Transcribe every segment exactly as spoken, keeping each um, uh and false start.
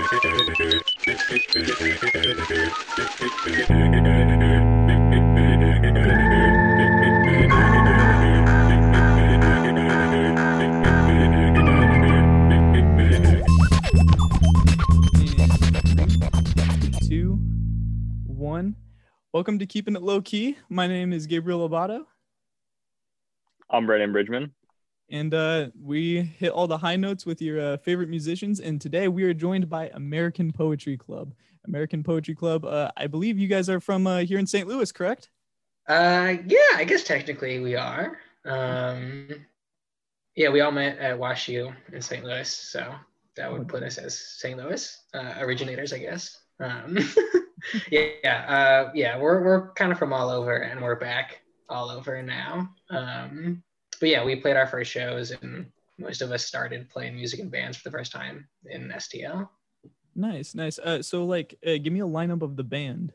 Two, one. Welcome to Keeping It Low Key. My name is Gabriel Lobato. I'm Brennan Bridgman. And uh, we hit all the high notes with your uh, favorite musicians. And today we are joined by American Poetry Club. American Poetry Club, uh, I believe you guys are from uh, here in Saint Louis, correct? Uh, yeah, I guess technically we are. Um, yeah, we all met at WashU in Saint Louis. So that would put us as Saint Louis uh, originators, I guess. Um, yeah, uh, yeah, we're we're kind of from all over, and we're back all over now. Um, but yeah, we played our first shows, and most of us started playing music in bands for the first time in S T L. Nice, nice. Uh, so, like, uh, give me a lineup of the band.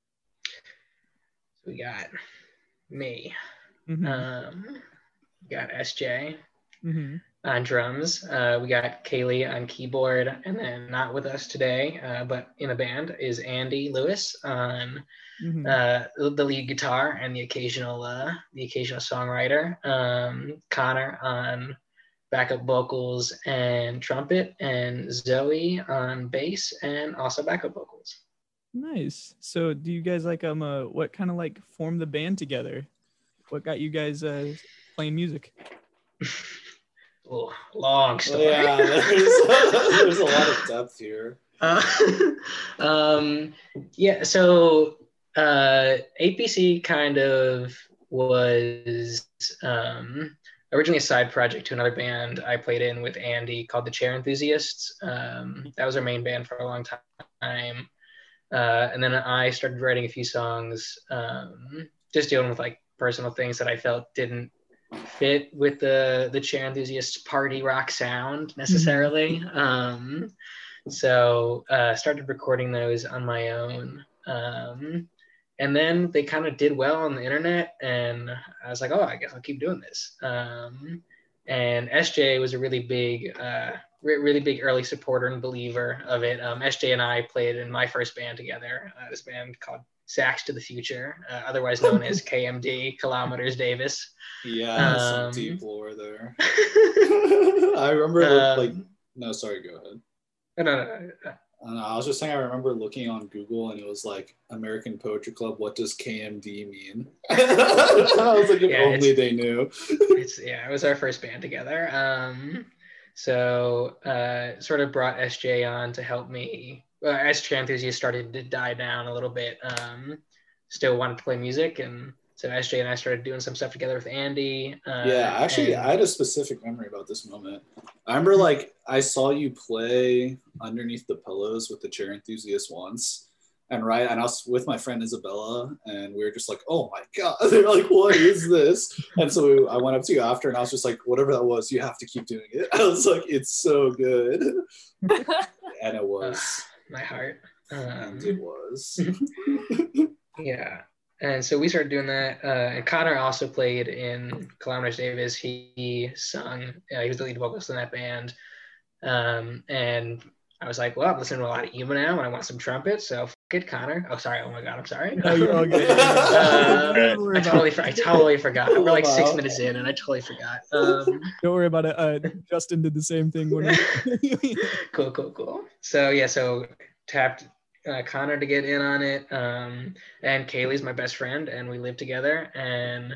We got me, Mm-hmm. um, we got S J. Mm-hmm. On drums. Uh, we got Kaylee on keyboard, and then not with us today, uh, but in a band is Andy Lewis on Mm-hmm. uh, the lead guitar and the occasional uh, the occasional songwriter. Um, Connor on backup vocals and trumpet, and Zoe on bass and also backup vocals. Nice. So, do you guys like um uh, what kind of like formed the band together? What got you guys uh, playing music? Oh, long story. Yeah, there's, there's a lot of depth here. Uh, um, yeah, so uh, A P C kind of was um, originally a side project to another band I played in with Andy called the Chair Enthusiasts. Um, that was our main band for a long time. Uh, and then I started writing a few songs, um, just dealing with like personal things that I felt didn't fit with the the Chair Enthusiasts party rock sound necessarily. Mm-hmm. Um, so uh, started recording those on my own. Um, and then they kind of did well on the internet, and I was like, oh, I guess I'll keep doing this. Um, and S J was a really big, uh, re- really big early supporter and believer of it. Um, S J and I played in my first band together, uh, this band called Sax to the Future, uh, otherwise known as K M D, Kilometers Davis. Yeah, some Um, deep lore there. I remember, um, like, no, sorry, go ahead. No, no, no, no. I, don't know, I was just saying, I remember looking on Google and it was like, American Poetry Club, what does K M D mean? I was like, if Yeah, only they knew. It's, yeah, it was our first band together. Um, so uh, sort of brought S J on to help me. Well, as Chair Enthusiast started to die down a little bit, um, still wanted to play music, and so S J and I started doing some stuff together with Andy. Uh, yeah, actually, and... I had a specific memory about this moment. I remember, like, I saw you play Underneath the Pillows with the Chair Enthusiast once, and right, and I was with my friend Isabella, and we were just like, oh my god, they're like, what is this? And so we, I went up to you after, and I was just like, whatever that was, you have to keep doing it. I was like, it's so good. And it was. Uh, my heart. Um, and it was. Yeah. And so we started doing that. Uh, and Connor also played in Kilometers Davis. He, he sung. Uh, he was the lead vocalist in that band. Um, and I was like, well, I'm listening to a lot of emo now, and I want some trumpet. So fuck it, Connor. Oh, sorry. Oh my God, I'm sorry. No, you're all good. uh, I totally, I totally forgot. We're like six minutes in, and I totally forgot. Um, Don't worry about it. Uh, Justin did the same thing. When we... cool, cool, cool. So yeah, so tapped uh, Connor to get in on it. Um, and Kaylee's my best friend, and we live together. And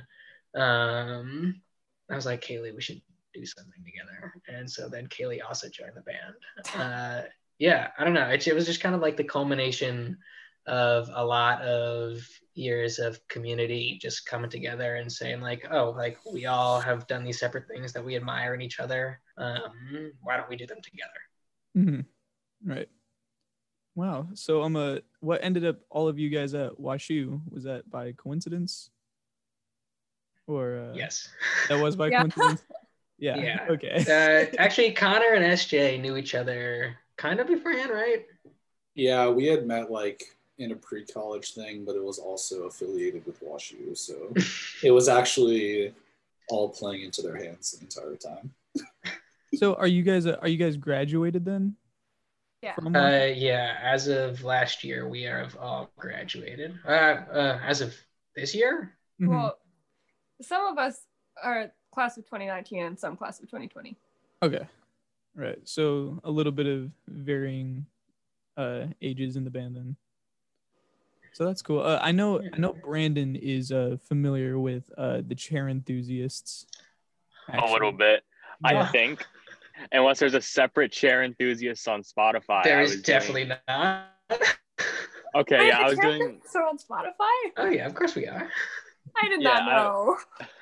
um, I was like, Kaylee, we should do something together. And so then Kaylee also joined the band. Uh, yeah, I don't know. It, it was just kind of like the culmination of a lot of years of community just coming together and saying like, oh, like we all have done these separate things that we admire in each other. Um, why don't we do them together? Mm-hmm. Right. Wow. So um, uh, what ended up all of you guys at WashU? Was that by coincidence? Or uh, yes, that was by Yeah. coincidence. Yeah. Yeah. Okay. uh, actually, Connor and S J knew each other kind of beforehand, right? Yeah, we had met like in a pre-college thing, but it was also affiliated with WashU, so it was actually all playing into their hands the entire time. So are you guys uh, are you guys graduated then? Yeah. from Uh, yeah, as of last year, we have all graduated. Uh, uh, as of this year? Mhm. Well, some of us are class of twenty nineteen and some class of twenty twenty. Okay. Right. So a little bit of varying uh ages in the band then. So that's cool. Uh, I know I know Brandon is uh familiar with uh the Chair Enthusiasts. A little actually. bit, I Yeah. think. Unless there's a separate Chair Enthusiasts on Spotify. There I is was definitely doing... not. Okay, Wait, yeah, the I was Chair doing. Enthusiasts are on Spotify? Oh yeah, of course we are. I did Yeah, not I- know.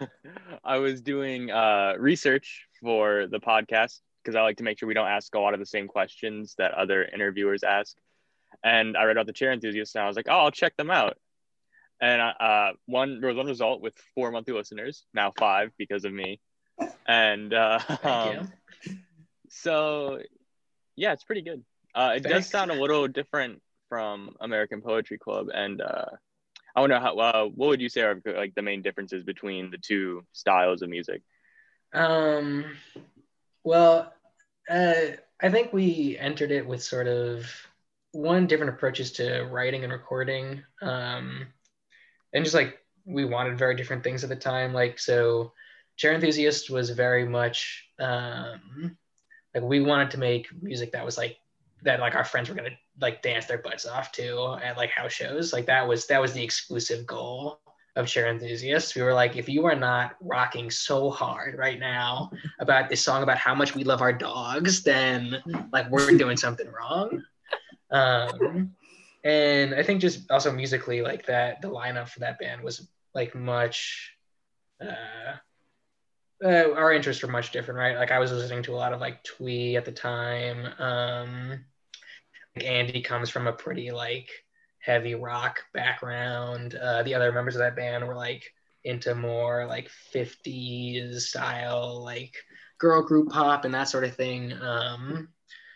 I was doing uh, research for the podcast because I like to make sure we don't ask a lot of the same questions that other interviewers ask. And I read about the Chair Enthusiasts, and I was like, "Oh, I'll check them out." And uh, one there was one result with four monthly listeners, now five because of me. And uh, Thank um, you. so, yeah, it's pretty good. Uh, it does Thanks. sound a little different from American Poetry Club, and uh, I wonder how. Uh, what would you say are like the main differences between the two styles of music? Um, well, uh, I think we entered it with sort of one different approaches to writing and recording, um, and just like we wanted very different things at the time. Like so, Chair Enthusiast was very much um, like we wanted to make music that was like that like our friends were gonna like dance their butts off to at like house shows. Like that was that was the exclusive goal of Chair Enthusiasts. We were like, if you are not rocking so hard right now about this song about how much we love our dogs, then like we're doing something wrong. Um, and I think just also musically, like that, the lineup for that band was like much. Uh, uh, our interests were much different, right? Like I was listening to a lot of like Twee at the time. Um, like Andy comes from a pretty like heavy rock background. Uh, the other members of that band were like into more like fifties style, like girl group pop and that sort of thing. Um,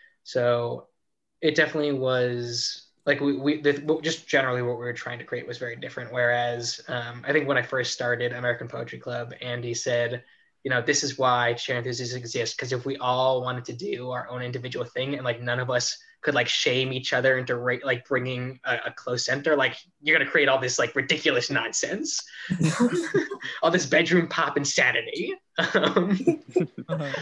so it definitely was like we, we the, just generally what we were trying to create was very different. Whereas um, I think when I first started American Poetry Club, Andy said, you know, this is why Chair Enthusiasts exist, because if we all wanted to do our own individual thing and like none of us could like shame each other into ra- like bringing a, a close center, like you're gonna create all this like ridiculous nonsense, all this bedroom pop insanity. Um, Uh-huh.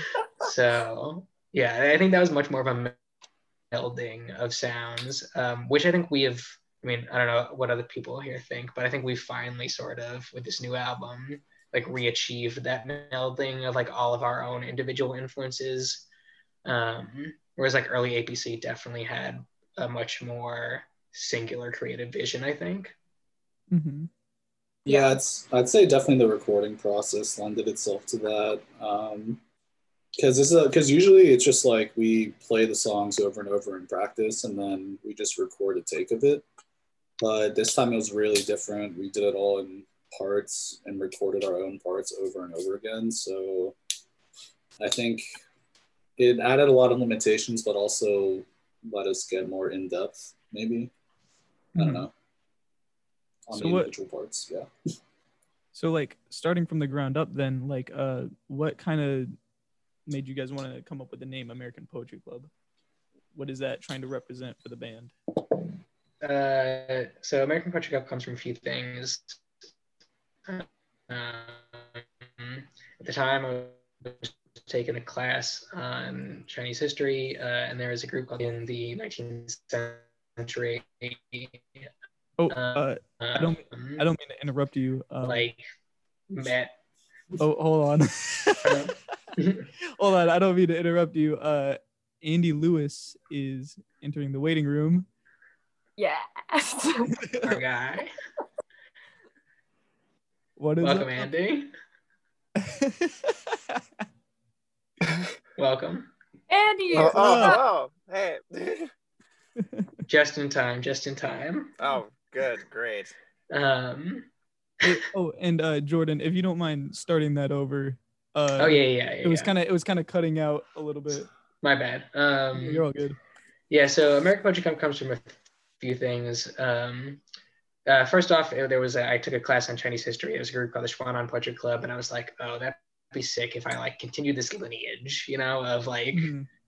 so yeah, I think that was much more of a melding of sounds, um, which I think we have. I mean, I don't know what other people here think, but I think we finally sort of with this new album like re-achieved that melding of like all of our own individual influences. Um, whereas like early A P C definitely had a much more singular creative vision, I think. Mm-hmm. Yeah, it's I'd say definitely the recording process lended itself to that. Um, because it's because usually it's just like we play the songs over and over in practice, and then we just record a take of it. But this time it was really different. We did it all in parts and recorded our own parts over and over again. So I think it added a lot of limitations, but also let us get more in depth. Maybe I don't Mhm. know on So the what- individual parts. Yeah. So like starting from the ground up, then like uh, what kind of made you guys want to come up with the name American Poetry Club? What is that trying to represent for the band? Uh, so American Poetry Club comes from a few things. Um, at the time, I was taking a class on Chinese history, uh, and there was a group called in the nineteenth century. Oh, uh, I don't, um, I don't mean to interrupt you. Um, like met. oh, hold on. Hold on, I don't mean to interrupt you. Uh, Andy Lewis is entering the waiting room. Yes. Our guy. What is Welcome, up? Andy. Welcome. Andy. Oh, What's oh, up? hello. Hey. Just in time. Just in time. Oh, good, great. Um. Hey, oh, and uh, Jordan, if you don't mind starting that over. Uh, Oh yeah, yeah, yeah. It was yeah. kind of, it was kind of cutting out a little bit. My bad. Um. You're all good. Yeah, so American Poetry Club comes from a few things. Um, uh, first off, there was a, I took a class on Chinese history. It was a group called the Xuanan Poetry Club, and I was like, oh, that'd be sick if I like continue this lineage, you know, of like Mhm.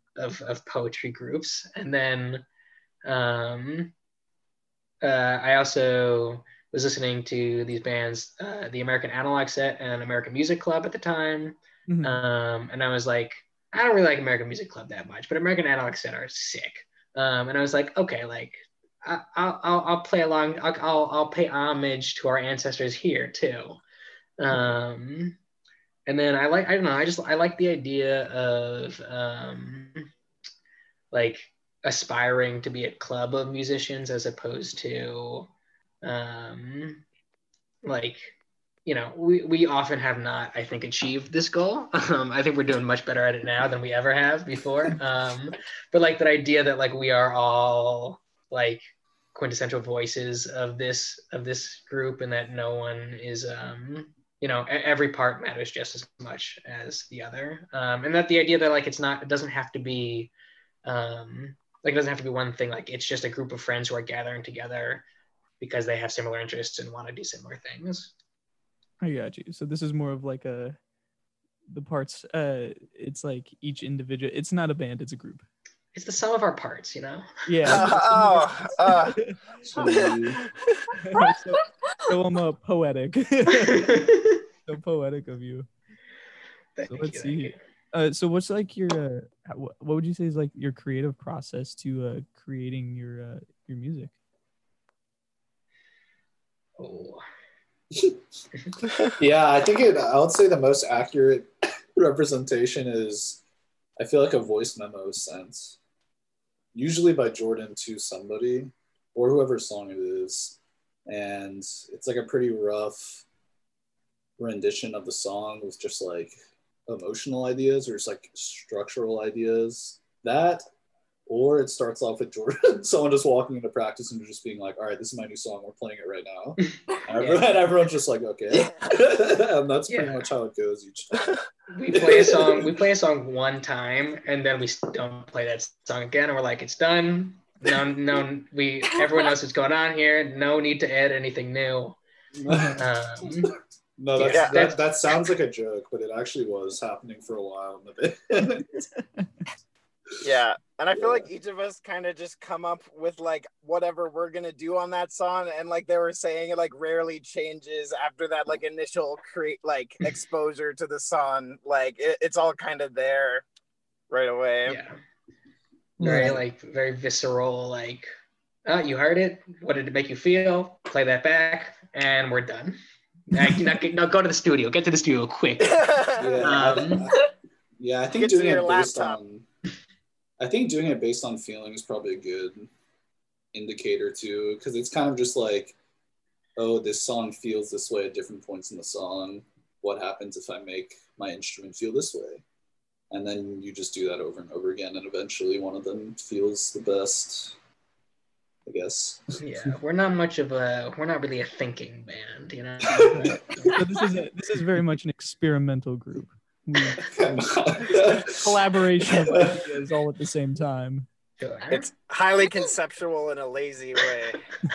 of, of poetry groups. And then um, uh, I also was listening to these bands, uh, the American Analog Set and American Music Club at the time. Mhm. Um, and I was like, I don't really like American Music Club that much, but American Analog Set are sick. Um, and I was like, okay, like I, I'll, I'll I'll play along. I'll, I'll I'll pay homage to our ancestors here too. Um, and then I like I don't know. I just I like the idea of um, like aspiring to be a club of musicians as opposed to um, like you know, we, we often have not, I think, achieved this goal. Um, I think we're doing much better at it now than we ever have before. Um, but like that idea that like we are all like quintessential voices of this of this group, and that no one is, um, you know, every part matters just as much as the other, um, and that the idea that like it's not, it doesn't have to be, um, like it doesn't have to be one thing. Like it's just a group of friends who are gathering together because they have similar interests and want to do similar things. I got you. So this is more of like a the parts. Uh, it's like each individual. It's not a band. It's a group. It's the sum of our parts, you know. Yeah. Oh, uh, So, so, so I'm a poetic. So poetic of you. Thank So you, let's thank see. you. Uh, so what's like your uh, how- what what would you say is like your creative process to uh creating your uh your music? Oh. yeah, I think it. I would say the most accurate representation is, I feel like a voice memo is sent, usually by Jordan to somebody or whoever's song it is, and it's like a pretty rough rendition of the song with just like emotional ideas or just like structural ideas. That, or it starts off with Jordan, someone just walking into practice and just being like, all right, this is my new song, we're playing it right now. And, everyone, and everyone's just like, okay. And that's pretty Yeah. much how it goes each time. We play a song. We play a song one time, and then we don't play that song again. And we're like, it's done. No, no. We everyone knows what's going on here. No need to add anything new. Um, No, that's, Yeah, that, that's- that sounds like a joke, but it actually was happening for a while in the band. yeah. And I feel Yeah. like each of us kind of just come up with like whatever we're gonna do on that song, and like they were saying, it like rarely changes after that like initial create like exposure to the song. Like it, it's all kind of there right away. yeah. Very Right. like very visceral. Like, oh, you heard it. What did it make you feel? Play that back, and we're done. Now, now, now go to the studio. Get to the studio quick. Yeah, Um, I, yeah, I think Get to doing your it based laptop. on, I think doing it based on feeling is probably a good indicator too, because it's kind of just like, oh, this song feels this way at different points in the song. What happens if I make my instrument feel this way? And then you just do that over and over again, and eventually one of them feels the best, I guess. Yeah, we're not much of a. We're not really a thinking band, you know. So this is a, this is very much an experimental group. We, collaboration of ideas all at the same time. Sure. It's highly conceptual in a lazy way.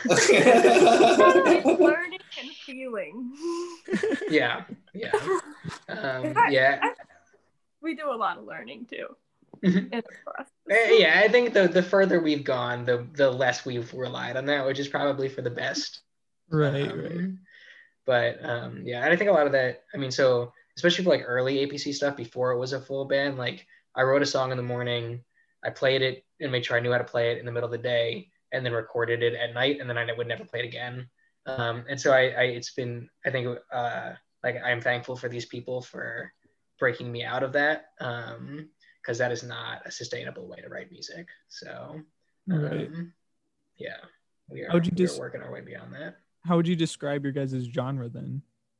Like learning and feeling. Yeah, yeah, um, I- yeah. I- we do a lot of learning too. Mhm. In the process. Uh, yeah, I think the the further we've gone, the the less we've relied on that, which is probably for the best. Right, Um, right. But um, yeah, and I think a lot of that. I mean, so especially for like early A P C stuff before it was a full band, like I wrote a song in the morning, I played it and made sure I knew how to play it in the middle of the day, and then recorded it at night, and then I would never play it again. Um, and so I, I, it's been, I think, uh, like I'm thankful for these people for breaking me out of that, um, because that is not a sustainable way to write music. So, um, Right. yeah, we are, How would you we are dis- working our way beyond that. How would you describe your guys' genre then?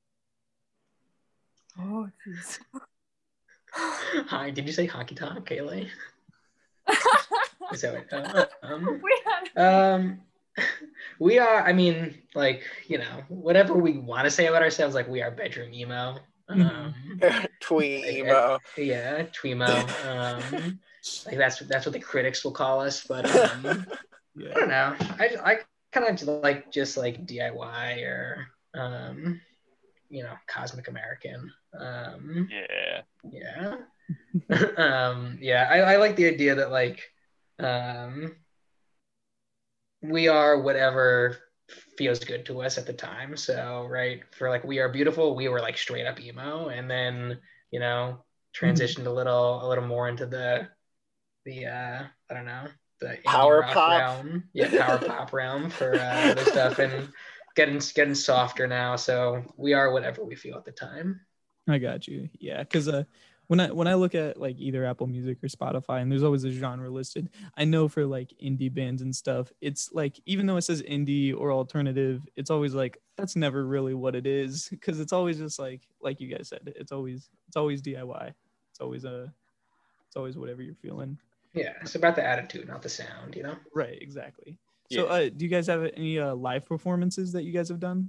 Oh, jeez. Hi, did you say honky tonk, Kaylee? Is that what, uh, um, we had um, we are, I mean, like, you know, whatever we want to say about ourselves, like we are bedroom emo. Um, Twee emo. yeah, Tweemo. Um, like that's that's what the critics will call us. But um, I Yeah. don't know. I I kind of like just like D I Y or um, you know, Cosmic American. Um, Yeah. yeah. um, yeah, I, I like the idea that like um, we are whatever feels good to us at the time. So right for like We Are Beautiful, we were like straight up emo, and then you know transitioned a little a little more into the the uh, I don't know the indie Power rock pop. realm, yeah, power pop realm for uh, other stuff, and getting getting softer now. So we are whatever we feel at the time. I got you. Yeah, because uh, when I when I look at like either Apple Music or Spotify, and there's always a genre listed, I know for like indie bands and stuff, it's like even though it says indie or alternative, it's always like that's never really what it is, because it's always just like like you guys said, it's always it's always D I Y. It's always a it's always whatever you're feeling. Yeah, it's about the attitude, not the sound, you know. Right. Exactly. So, Yeah. uh, do you guys have any uh, live performances that you guys have done?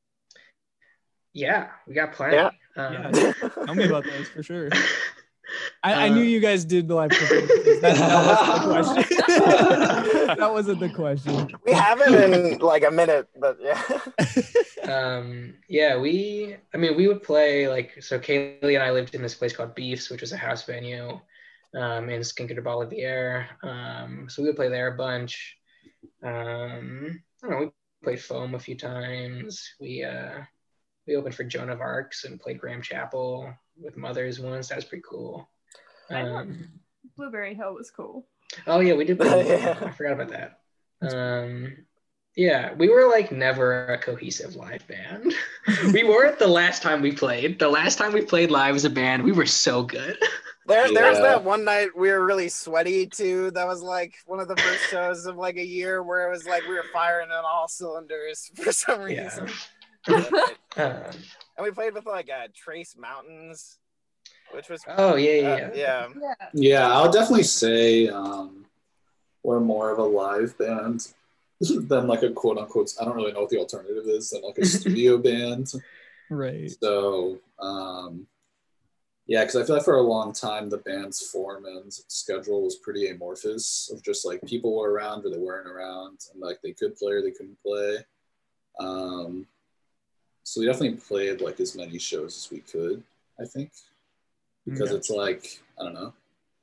Yeah, we got plenty. Yeah. Um, Yeah. Tell me about those for sure. I, I Uh, knew you guys did the live performances. That, that wasn't the question. That wasn't the question. We haven't in like a minute, but yeah. um, yeah, we. I mean, we would play like so. Kaylee and I lived in this place called Beefs, which was a house venue um, in Cinco de Bolivier. Um, so we would play there a bunch. Um, I don't know. We played Foam a few times. We uh, we opened for Joan of Arcs and played Graham Chapel with Mothers once. That was pretty cool. Um, Blueberry Hill was cool. oh yeah, we did play. Yeah. I forgot about that. Um, yeah, we were like never a cohesive live band. We weren't the last time we played. The last time we played live as a band, we were so good. There, there was Yeah. that one night we were really sweaty too. That was like one of the first shows of like a year where it was like we were firing on all cylinders for some Yeah. reason. Um, And we played with like uh, Trace Mountains, which was oh yeah, yeah, uh, yeah. yeah. Yeah. Yeah, I'll definitely say um, we're more of a live band than like a quote unquote, I don't really know what the alternative is, than like a studio band. Right. So, um, yeah, because I feel like for a long time, the band's form and schedule was pretty amorphous of just like people were around or they weren't around, and like they could play or they couldn't play. Um, so we definitely played like as many shows as we could, I think, because Okay. it's like, I don't know,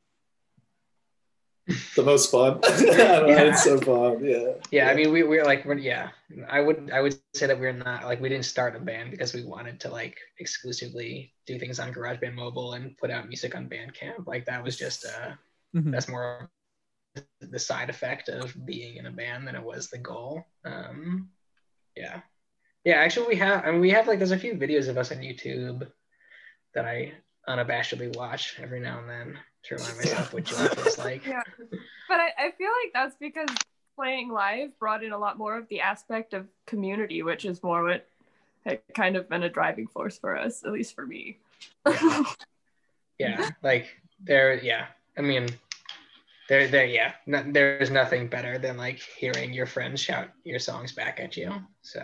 the most fun. I don't know, Yeah. it's so fun. Yeah. Yeah, I mean, we we're like, we're, yeah, I would I would say that we're not like we didn't start a band because we wanted to like exclusively do things on GarageBand Mobile and put out music on Bandcamp. Like that was just uh, Mhm. that's more the side effect of being in a band than it was the goal. Um, yeah, yeah. Actually, we have I mean, we have like there's a few videos of us on YouTube that I unabashedly watch every now and then to remind myself what joy feels like. Yeah. But I, I feel like that's because playing live brought in a lot more of the aspect of community, which is more what had kind of been a driving force for us, at least for me. Yeah. Yeah, like there, yeah. I mean, there, there, yeah. No, there's nothing better than like hearing your friends shout your songs back at you. So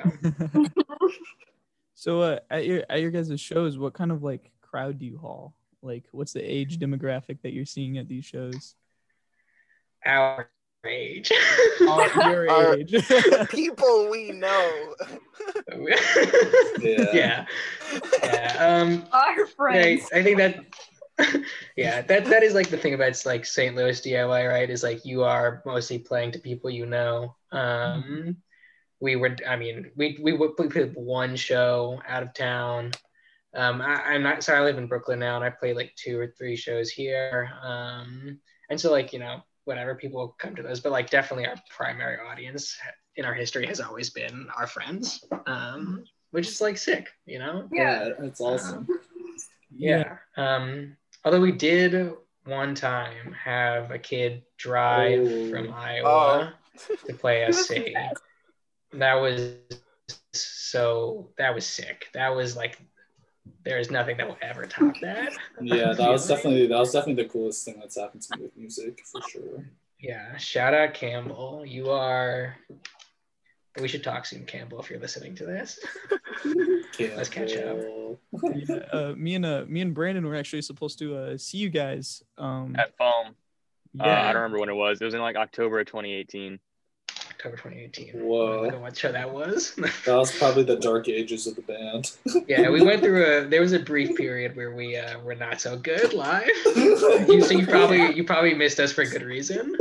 So, uh, at your at your guys' shows, what kind of like crowd do you haul? Like, what's the age demographic that you're seeing at these shows? our age. Our, your Our- age. People we know. Yeah. yeah. Yeah. Um, Our yeah, friends. I think that. Yeah, that that is like the thing about it's like Saint Louis D I Y, right? Is like you are mostly playing to people you know. Um, we were, I mean, we we we played one show out of town. Um, I, I'm not sorry, I live in Brooklyn now, and I play like two or three shows here. Um, and so like you know, whatever, people come to those, but like definitely our primary audience in our history has always been our friends, um, which is like sick, you know. Yeah. Yeah, it's awesome. Yeah. Um, although we did one time have a kid drive Oh. from Iowa to play It was us the a. best. That was so. That was sick. That was like. There is nothing that will ever top that. Yeah, that was Feeling. definitely that was definitely the coolest thing that's happened to me with music for sure. Yeah. Shout out Campbell. You are. We should talk soon, Campbell, if you're listening to this. Let's catch up. Campbell. Yeah, uh, me and uh, me and Brandon were actually supposed to uh, see you guys. Um, At Foam. Uh, yeah, I don't remember when it was. It was in like October of twenty eighteen. October twenty eighteen. Whoa. I don't know what show that was. That was probably the dark ages of the band. Yeah, we went through a. There was a brief period where we uh, were not so good live. You, so you probably you probably missed us for good reason.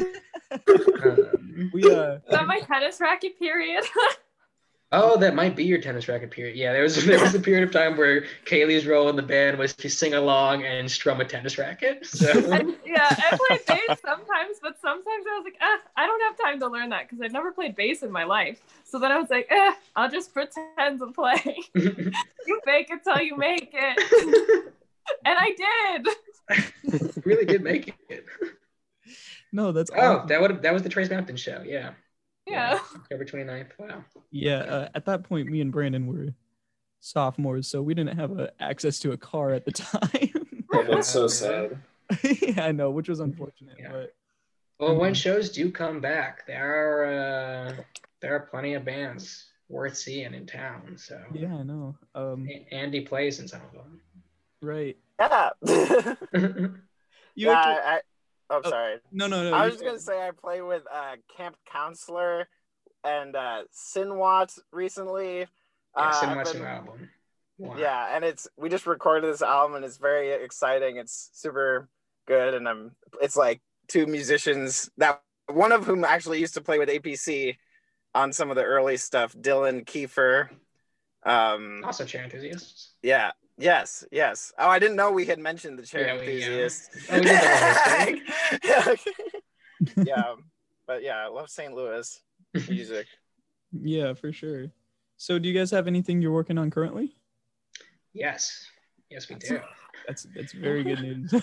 Um, We uh, Is that my tennis racket period? oh, that might be your tennis racket period. Yeah, there was there was a period of time where Kaylee's role in the band was to sing along and strum a tennis racket. So And, yeah, I play bass sometimes, but sometimes I was like, eh, I don't have time to learn that because I've never played bass in my life. So then I was like, eh, I'll just pretend to play. You fake it till you make it. And I did. really did make it. no, that's Oh, awesome. that would that was the Trace Mountain show. Yeah. Yeah. October twenty-ninth. Wow. Yeah, uh, at that point, me and Brandon were sophomores, so we didn't have uh, access to a car at the time. Oh, that's so sad. Yeah, I know, which was unfortunate. Yeah. But Well, when Mhm. shows do come back, there are uh, there are plenty of bands worth seeing in town. So yeah, I know. Um, A- Andy plays in some of right. Yeah. them. You yeah. actually- I, I, oh, Oh, sorry. no, no, no. I you- was just gonna say I play with uh, Camp Counselor and uh, Sinwat recently. yeah, Uh, send I've what's been- your album. Wow. Yeah, and it's we just recorded this album and it's very exciting. It's super good, and I'm it's like two musicians that one of whom actually used to play with A P C on some of the early stuff. Dylan Kiefer. Um, Also chair enthusiasts. yeah. Yes. Yes. Oh, I didn't know we had mentioned the chair Yeah, we- yeah. enthusiast. Oh, we did that yeah. Yeah, but yeah, I love Saint Louis music. Yeah, for sure. So, do you guys have anything you're working on currently? Yes. Yes, we do. That's that's very good news.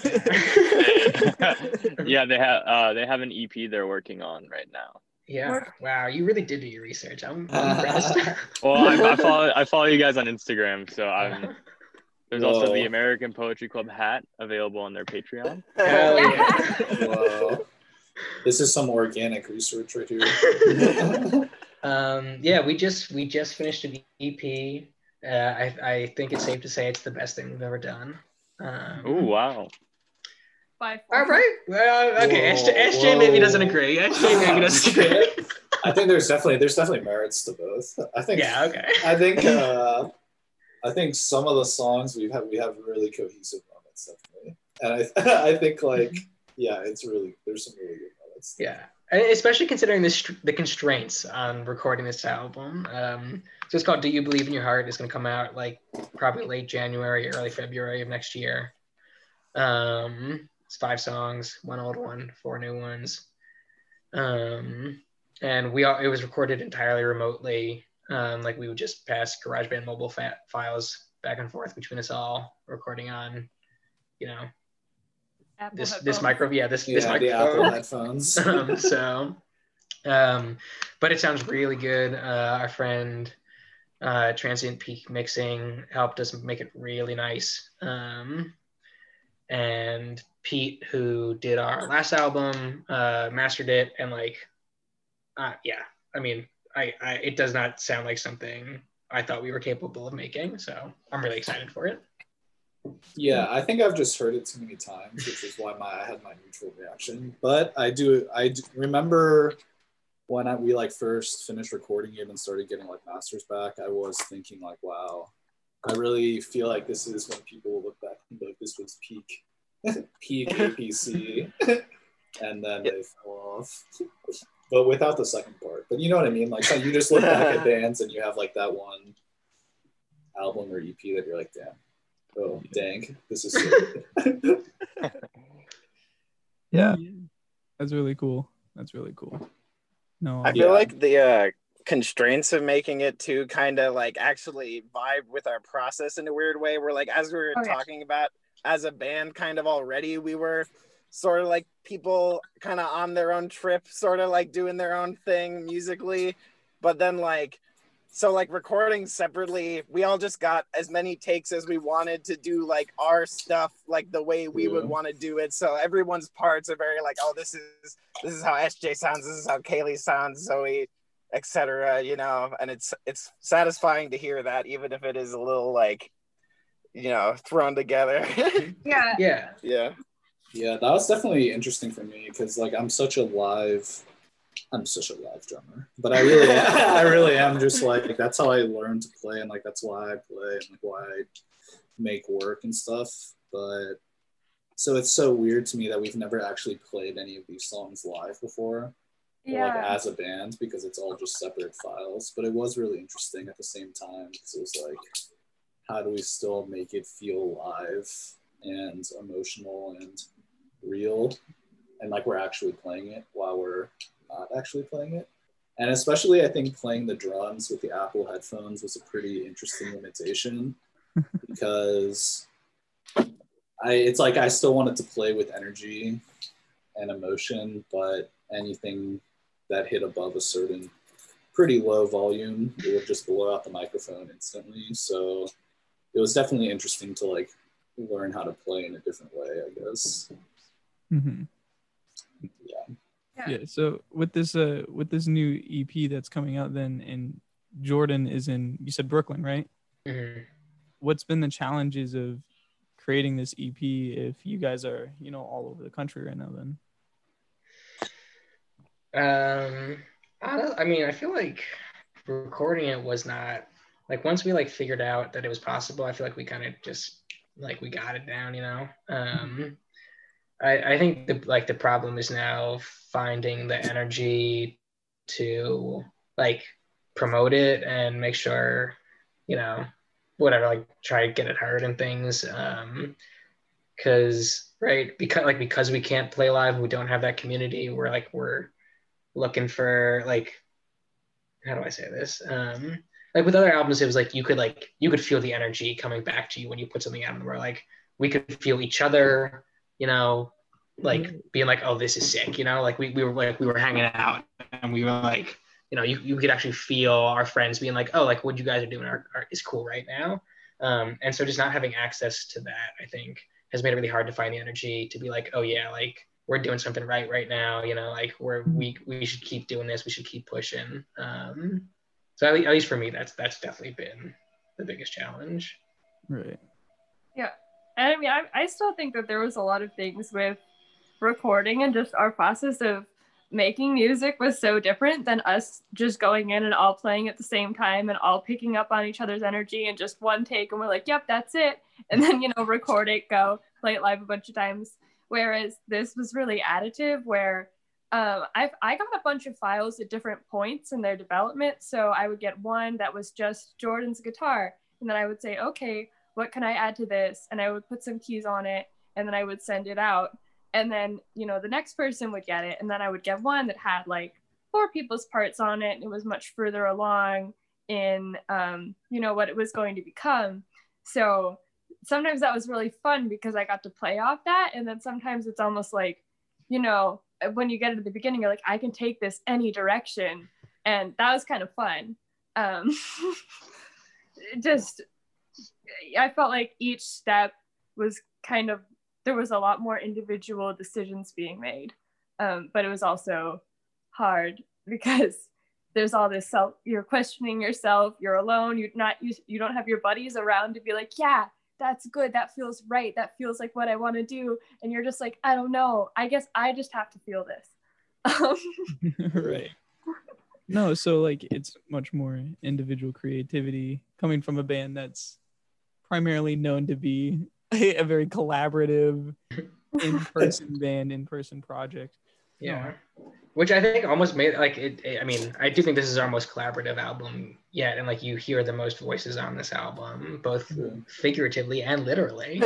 Yeah, they have uh they have an E P they're working on right now. Yeah. Wow, you really did do your research. I'm, I'm impressed. Well, I, I follow I follow you guys on Instagram, so I'm. There's also Whoa. the American Poetry Club hat available on their Patreon. Hell yeah. Wow. This is some organic research right here. Um, yeah, we just we just finished an E P. Uh, I I think it's safe to say it's the best thing we've ever done. Um, Oh wow! By All right. Well, okay. Whoa, S J, S J maybe whoa. doesn't agree. S J maybe doesn't agree. I think there's definitely there's definitely merits to both. I think Yeah. Okay. I think uh, I think some of the songs we have we have really cohesive moments definitely, and I I think like yeah, it's really there's some really good moments. Yeah. And especially considering the str- the constraints on recording this album. Um, so it's called "Do You Believe in Your Heart." It's going to come out like probably late January, early February of next year. Um, it's five songs, one old one, four new ones. Um, and we all, it was recorded entirely remotely. Um, like we would just pass GarageBand mobile fa- files back and forth between us all, recording on, you know, Apple this this headphones. micro yeah this this Yeah, the microphone. Apple headphones. um, so, um, but it sounds really good. Uh, our friend, uh, Transient Peak Mixing helped us make it really nice. Um, and Pete, who did our last album, uh, mastered it, and like, uh, yeah, I mean, I, I, it does not sound like something I thought we were capable of making. So I'm really excited for it. Yeah, I think I've just heard it too many times, which is why my I had my neutral reaction. But I do I do remember when I, we like first finished recording it and started getting like masters back. I was thinking like, wow, I really feel like this is when people will look back and be like, this was peak, peak A P C, and then they fell off. But without the second part. But you know what I mean? Like so you just look back at bands and you have like that one album or E P that you're like, damn. Oh, dang. This is so good. Yeah. That's really cool. That's really cool. No, I um, feel Yeah. like the uh, constraints of making it too kind of like actually vibe with our process in a weird way. We're like, as we were Oh, yeah. talking about as a band kind of already, we were sort of like people kind of on their own trip, sort of like doing their own thing musically. But then like, so like recording separately, we all just got as many takes as we wanted to do like our stuff, like the way we Yeah. would want to do it. So everyone's parts are very like, oh, this is this is how S J sounds, this is how Kaylee sounds, Zoe, et cetera. You know, and it's it's satisfying to hear that, even if it is a little like, you know, thrown together. Yeah. Yeah. yeah. Yeah, that was definitely interesting for me because like I'm such a live I'm such a live drummer, but I really, I really am just like, that's how I learned to play, and like that's why I play and like why I make work and stuff. But so it's so weird to me that we've never actually played any of these songs live before, or like Yeah. as a band, because it's all just separate files. But it was really interesting at the same time, because it was like, how do we still make it feel live and emotional and real, and like we're actually playing it while we're not actually playing it. And especially I think playing the drums with the Apple headphones was a pretty interesting limitation, because I it's like I still wanted to play with energy and emotion, but anything that hit above a certain pretty low volume, it would just blow out the microphone instantly. So it was definitely interesting to like learn how to play in a different way, I guess. Mm-hmm. Yeah. Yeah. So with this uh with this new E P that's coming out, then, and Jordan is in, you said Brooklyn, right? Mhm. What's been the challenges of creating this E P if you guys are, you know, all over the country right now? Then. Um, I, don't, I mean, I feel like recording it was not like, once we like figured out that it was possible, I feel like we kind of just like we got it down, you know. Um, I I think the like the problem is now finding the energy to like promote it and make sure, you know, whatever, like try to get it heard and things. Um, because right, because like because we can't play live, we don't have that community. We're like we're looking for like, how do I say this? Um, like with other albums, it was like you could like you could feel the energy coming back to you when you put something out, and we're like we could feel each other, you know, like being like, oh, this is sick, you know, like we, we were like we were hanging out and we were like, you know, you, you could actually feel our friends being like, oh, like what you guys are doing are, are, is cool right now. Um, and so just not having access to that, I think, has made it really hard to find the energy to be like, oh yeah, like we're doing something right right now, you know, like we're we we should keep doing this, we should keep pushing. Um, so at least, at least for me, that's that's definitely been the biggest challenge. Right. Yeah. And I mean, I, I still think that there was a lot of things with recording, and just our process of making music was so different than us just going in and all playing at the same time and all picking up on each other's energy and just one take and we're like, yep, that's it. And then, you know, record it, go play it live a bunch of times. Whereas this was really additive, where um, I've, I got a bunch of files at different points in their development. So I would get one that was just Jordan's guitar. And then I would say, okay, what can I add to this? And I would put some keys on it, and then I would send it out. And then, you know, the next person would get it. And then I would get one that had like four people's parts on it. And it was much further along in, um, you know, what it was going to become. So sometimes that was really fun because I got to play off that. And then sometimes it's almost like, you know, when you get it at the beginning, you're like, I can take this any direction. And that was kind of fun. Um, just, I felt like each step was kind of, there was a lot more individual decisions being made. Um, but it was also hard because there's all this self, you're questioning yourself, you're alone, you're not, you, you don't have your buddies around to be like, yeah, that's good, that feels right, that feels like what I want to do. And you're just like, I don't know, I guess I just have to feel this. Right. No, so like it's much more individual creativity coming from a band that's primarily known to be a, a very collaborative in-person band, in-person project. Yeah. No. Which I think almost made like it, it. I mean, I do think this is our most collaborative album yet, and like you hear the most voices on this album, both figuratively and literally.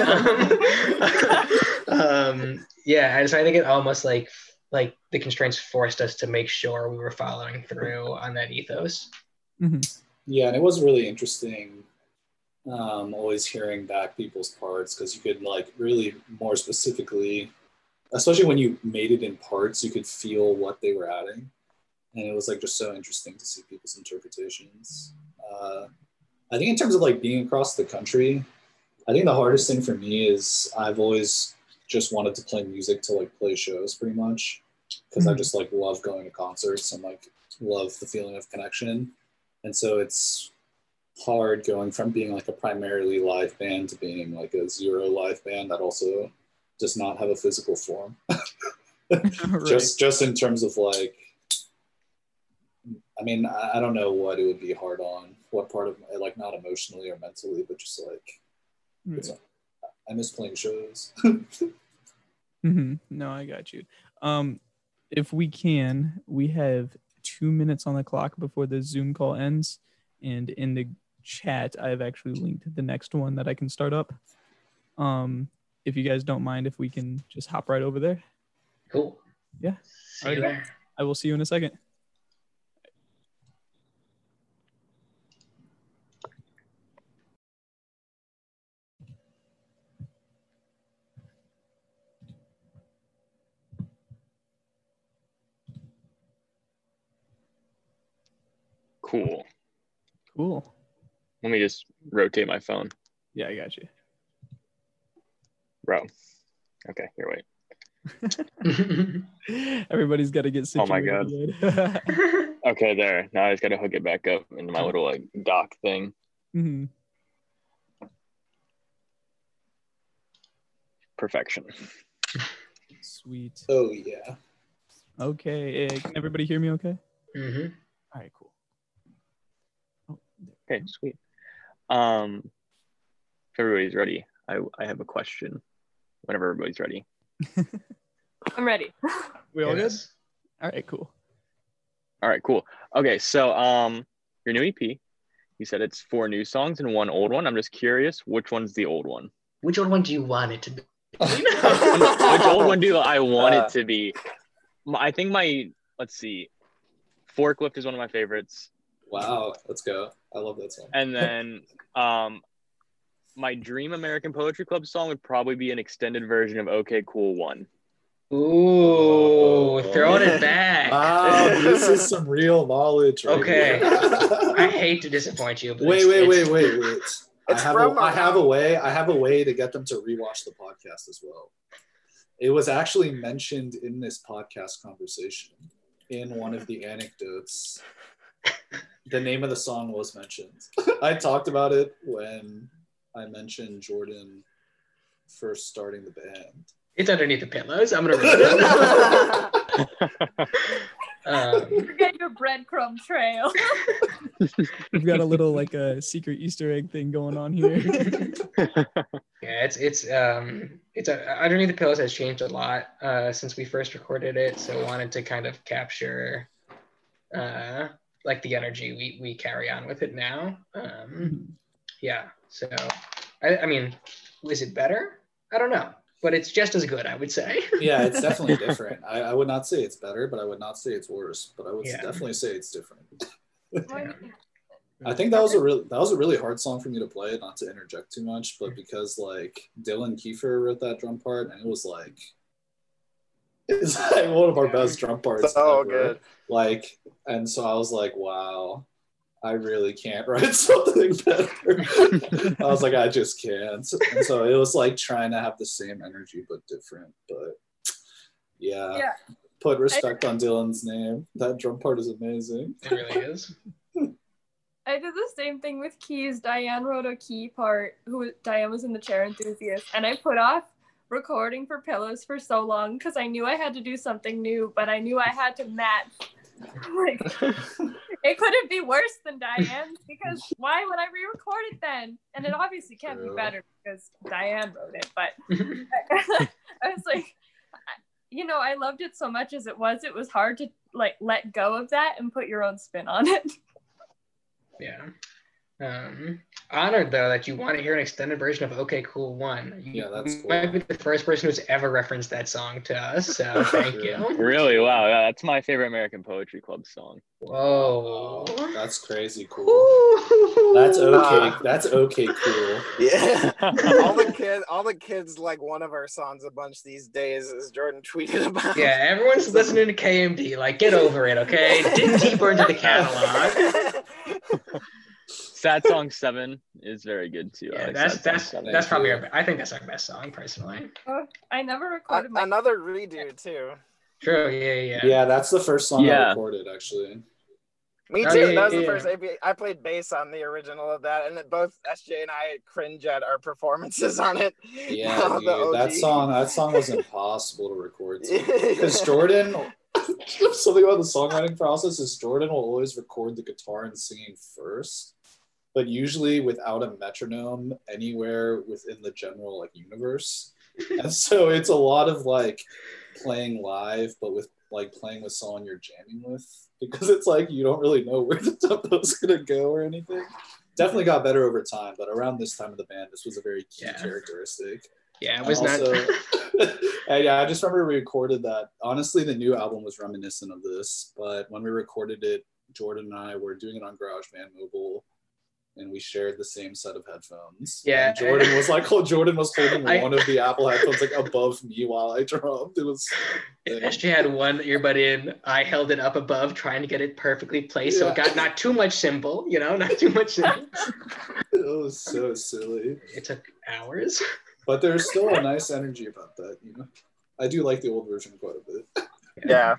um, yeah, and so I think it almost like like the constraints forced us to make sure we were following through on that ethos. Mm-hmm. Yeah, and it was really interesting. Um, always hearing back people's parts, because you could like really more specifically, especially when you made it in parts, you could feel what they were adding, and it was like just so interesting to see people's interpretations. Uh, I think in terms of like being across the country, I think the hardest thing for me is I've always just wanted to play music to like play shows pretty much, because mm-hmm. I just like love going to concerts and like love the feeling of connection, and so it's hard going from being like a primarily live band to being like a zero live band that also does not have a physical form. Right. just just in terms of like I mean, I, I don't know what it would be hard on. What part of like not emotionally or mentally, but just like Right. it's, I miss playing shows. Mm-hmm. No, I got you. Um, if we can, we have two minutes on the clock before the Zoom call ends, and in the chat, I've actually linked the next one that I can start up. Um, if you guys don't mind, if we can just hop right over there. Cool. Yeah. See you Alrighty. there. I will see you in a second. Cool. Cool. Let me just rotate my phone. Yeah, I got you. Bro. Okay, here, wait. Everybody's got to get Oh my situated. God. Okay, there. Now I just got to hook it back up into my little like dock thing. Mm-hmm. Perfection. Sweet. Oh yeah. Okay. Uh, can everybody hear me okay? hmm All right, cool. Oh, Okay, sweet. Um, if everybody's ready, I, I have a question whenever everybody's ready. I'm ready. we all good? Yes. All right, cool. All right, cool. Okay, so um, your new E P, you said it's four new songs and one old one. I'm just curious, which one's the old one? Which old one do you want it to be? Which old one do I want Uh. it to be? My- I think my, let's see, Forklift is one of my favorites. Wow. Let's go. I love that song. And then um, my dream American Poetry Club song would probably be an extended version of OK Cool one. Ooh, throwing it back. Wow, this is some real knowledge. Right Okay. here. I hate to disappoint you, but Wait, it's- wait, it's- wait, wait, wait. I It's have, a, from I have a around- way. I have a way to get them to rewatch the podcast as well. It was actually mentioned in this podcast conversation in one of the anecdotes. The name of the song was mentioned. I talked about it when I mentioned Jordan first starting the band. It's underneath the pillows. I'm gonna read it. um, Forget your breadcrumb trail. We've got a little like a secret Easter egg thing going on here. yeah, it's it's um it's a, underneath the pillows has changed a lot uh, since we first recorded it. So wanted to kind of capture uh, like the energy we we carry on with it now. Um, yeah. So I, I mean, is it better? I don't know. But it's just as good, I would say. Yeah, it's definitely different. I, I would not say it's better, but I would not say it's worse. But I would Yeah. definitely say it's different. Yeah. I think that was a really that was a really hard song for me to play, not to interject too much, but because like Dylan Kiefer wrote that drum part, and it was like it's like one of our best drum parts. So ever. good. Like, and so I was like, wow, I really can't write something better. I was like, I just can't. And so it was like trying to have the same energy but different. But yeah, Yeah. put respect on Dylan's name. That drum part is amazing. It really is. I did the same thing with keys. Diane wrote a key part. Who Diane was in the Chair Enthusiast, and I put off recording for Pillows for so long because I knew I had to do something new, but I knew I had to match. Like, it couldn't be worse than Diane's because why would I re-record it then? And it obviously can't be True. better because Diane wrote it. But I was like, you know, I loved it so much as it was. It was hard to like let go of that and put your own spin on it. Yeah. Um, honored though that you want to hear an extended version of OK Cool One. You Yeah, that's cool. might be the first person who's ever referenced that song to us, so thank you. Really? Wow. Yeah, that's my favorite American Poetry Club song. Whoa. That's crazy cool. That's okay. That's okay cool. Yeah. all the kids, all the kids like one of our songs a bunch these days, as Jordan tweeted about. Yeah, everyone's listening to K M D. Like, get over it, okay? Dig deeper into the catalog. Sad Song seven is very good too. I Yeah, like that's Sad Song that's seven. that's probably our. I think that's our best song, personally. Oh, I never A- recorded my. Another redo too. True. Yeah, yeah. Yeah, that's the first song I Yeah. recorded actually. Me Oh, too. yeah, that was yeah, the yeah. first A P. I played bass on the original of that, and it, both S J and I cringe at our performances on it. Yeah, The dude, O G. that song that song was impossible to record because Jordan something about the songwriting process is Jordan will always record the guitar and singing first, but usually without a metronome anywhere within the general like universe. And so it's a lot of like playing live, but with like playing with someone you're jamming with, because it's like you don't really know where the tempo's gonna go or anything. Definitely got better over time, but around this time of the band, this was a very key yeah. characteristic. Yeah, it was and also, not. and yeah, I just remember we recorded that. Honestly, the new album was reminiscent of this, but when we recorded it, Jordan and I were doing it on GarageBand Mobile, and we shared the same set of headphones. Yeah, and Jordan was like, oh, Jordan was holding I, one of the Apple headphones like above me while I drummed. It was. S J had one earbud in. I held it up above, trying to get it perfectly placed, yeah. so it got not too much cymbal, you know, not too much cymbal. It was so silly. It took hours. But there's still a nice energy about that, you know. I do like the old version quite a bit. Yeah.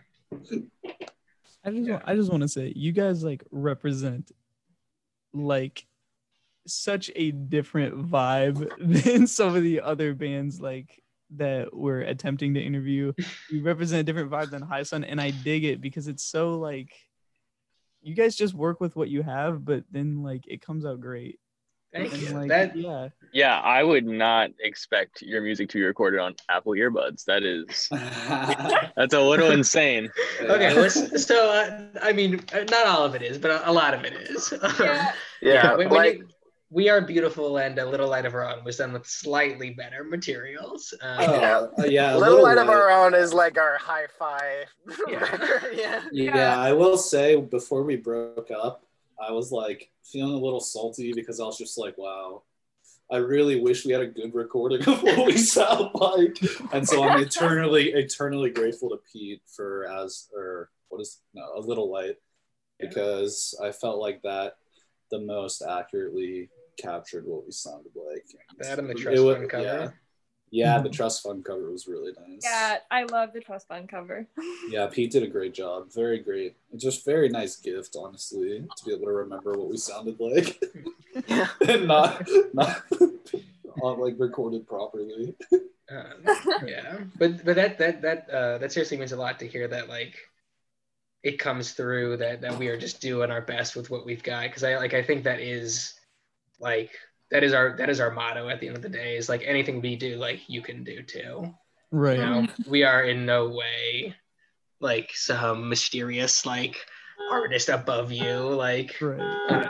I just want, I just want to say you guys like represent like such a different vibe than some of the other bands like that we're attempting to interview. You represent a different vibe than High Sun, and I dig it because it's so like you guys just work with what you have, but then like it comes out great. Thank And, you. like, That yeah. Yeah, I would not expect your music to be recorded on Apple earbuds. That is, that's a little insane. Okay, let's, so uh, I mean, not all of it is, but a, a lot of it is. Yeah. Yeah, when, when like you, We Are Beautiful and A Little Light of Our Own was done with slightly better materials. Um, Oh, uh, yeah. a Little Light of Light. Our Own is like our hi-fi Yeah. record. Yeah. Yeah, Yeah. I will say before we broke up, I was like feeling a little salty because I was just like, wow, I really wish we had a good recording of what we sound like. And so I'm eternally, eternally grateful to Pete for as, or what is, no, A Little Light, because I felt like that the most accurately captured what we sounded like. That and the It Trust wa- Fund cover. Yeah. Yeah, the Trust Fund cover was really nice. Yeah, I love the Trust Fund cover. Yeah, Pete did a great job. Very great. Just very nice gift, honestly, to be able to remember what we sounded like. Yeah. And not not on like recorded properly. Um, yeah, but but that that that uh, that seriously means a lot to hear that like it comes through that that we are just doing our best with what we've got, because I like I think that is like that is our that is our motto at the end of the day, is like anything we do, like you can do too. Right. You know, we are in no way like some mysterious like artist above you, like Right. uh,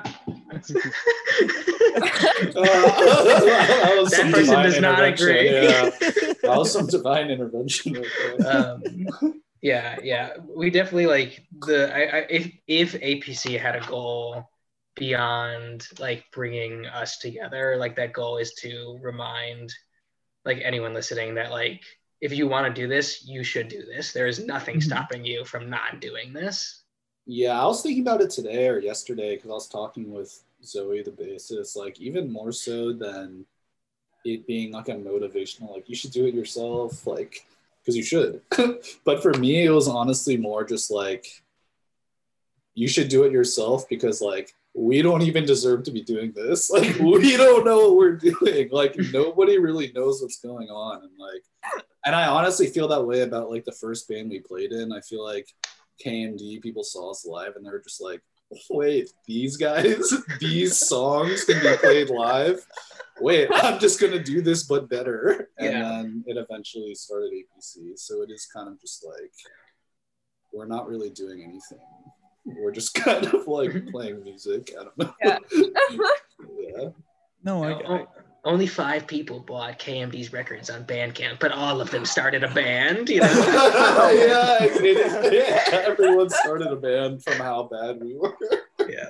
that was that some person divine does not intervention, agree. Yeah. That was some divine intervention. Right there. um, yeah, yeah, we definitely like the. I, I if if A P C had a goal beyond like bringing us together, like that goal is to remind like anyone listening that like if you want to do this, you should do this. There is nothing Mhm. stopping you from not doing this. Yeah, I was thinking about it today or yesterday because I was talking with Zoe, the bassist, like even more so than it being like a motivational, like you should do it yourself, like, because you should. But for me, it was honestly more just like, you should do it yourself because like, we don't even deserve to be doing this. Like, we don't know what we're doing. Like, nobody really knows what's going on. And like, and I honestly feel that way about like the first band we played in. I feel like K M D, people saw us live and they were just like, wait, these guys, these songs can be played live? Wait, I'm just going to do this but better. And Yeah. then it eventually started A P C. So it is kind of just like, we're not really doing anything. We're just kind of like playing music. I don't know. Yeah. Yeah. No, I, O- o- only five people bought K M D's records on Bandcamp, but all of them started a band, you know? yeah, it- it- yeah, everyone started a band from how bad we were. Yeah.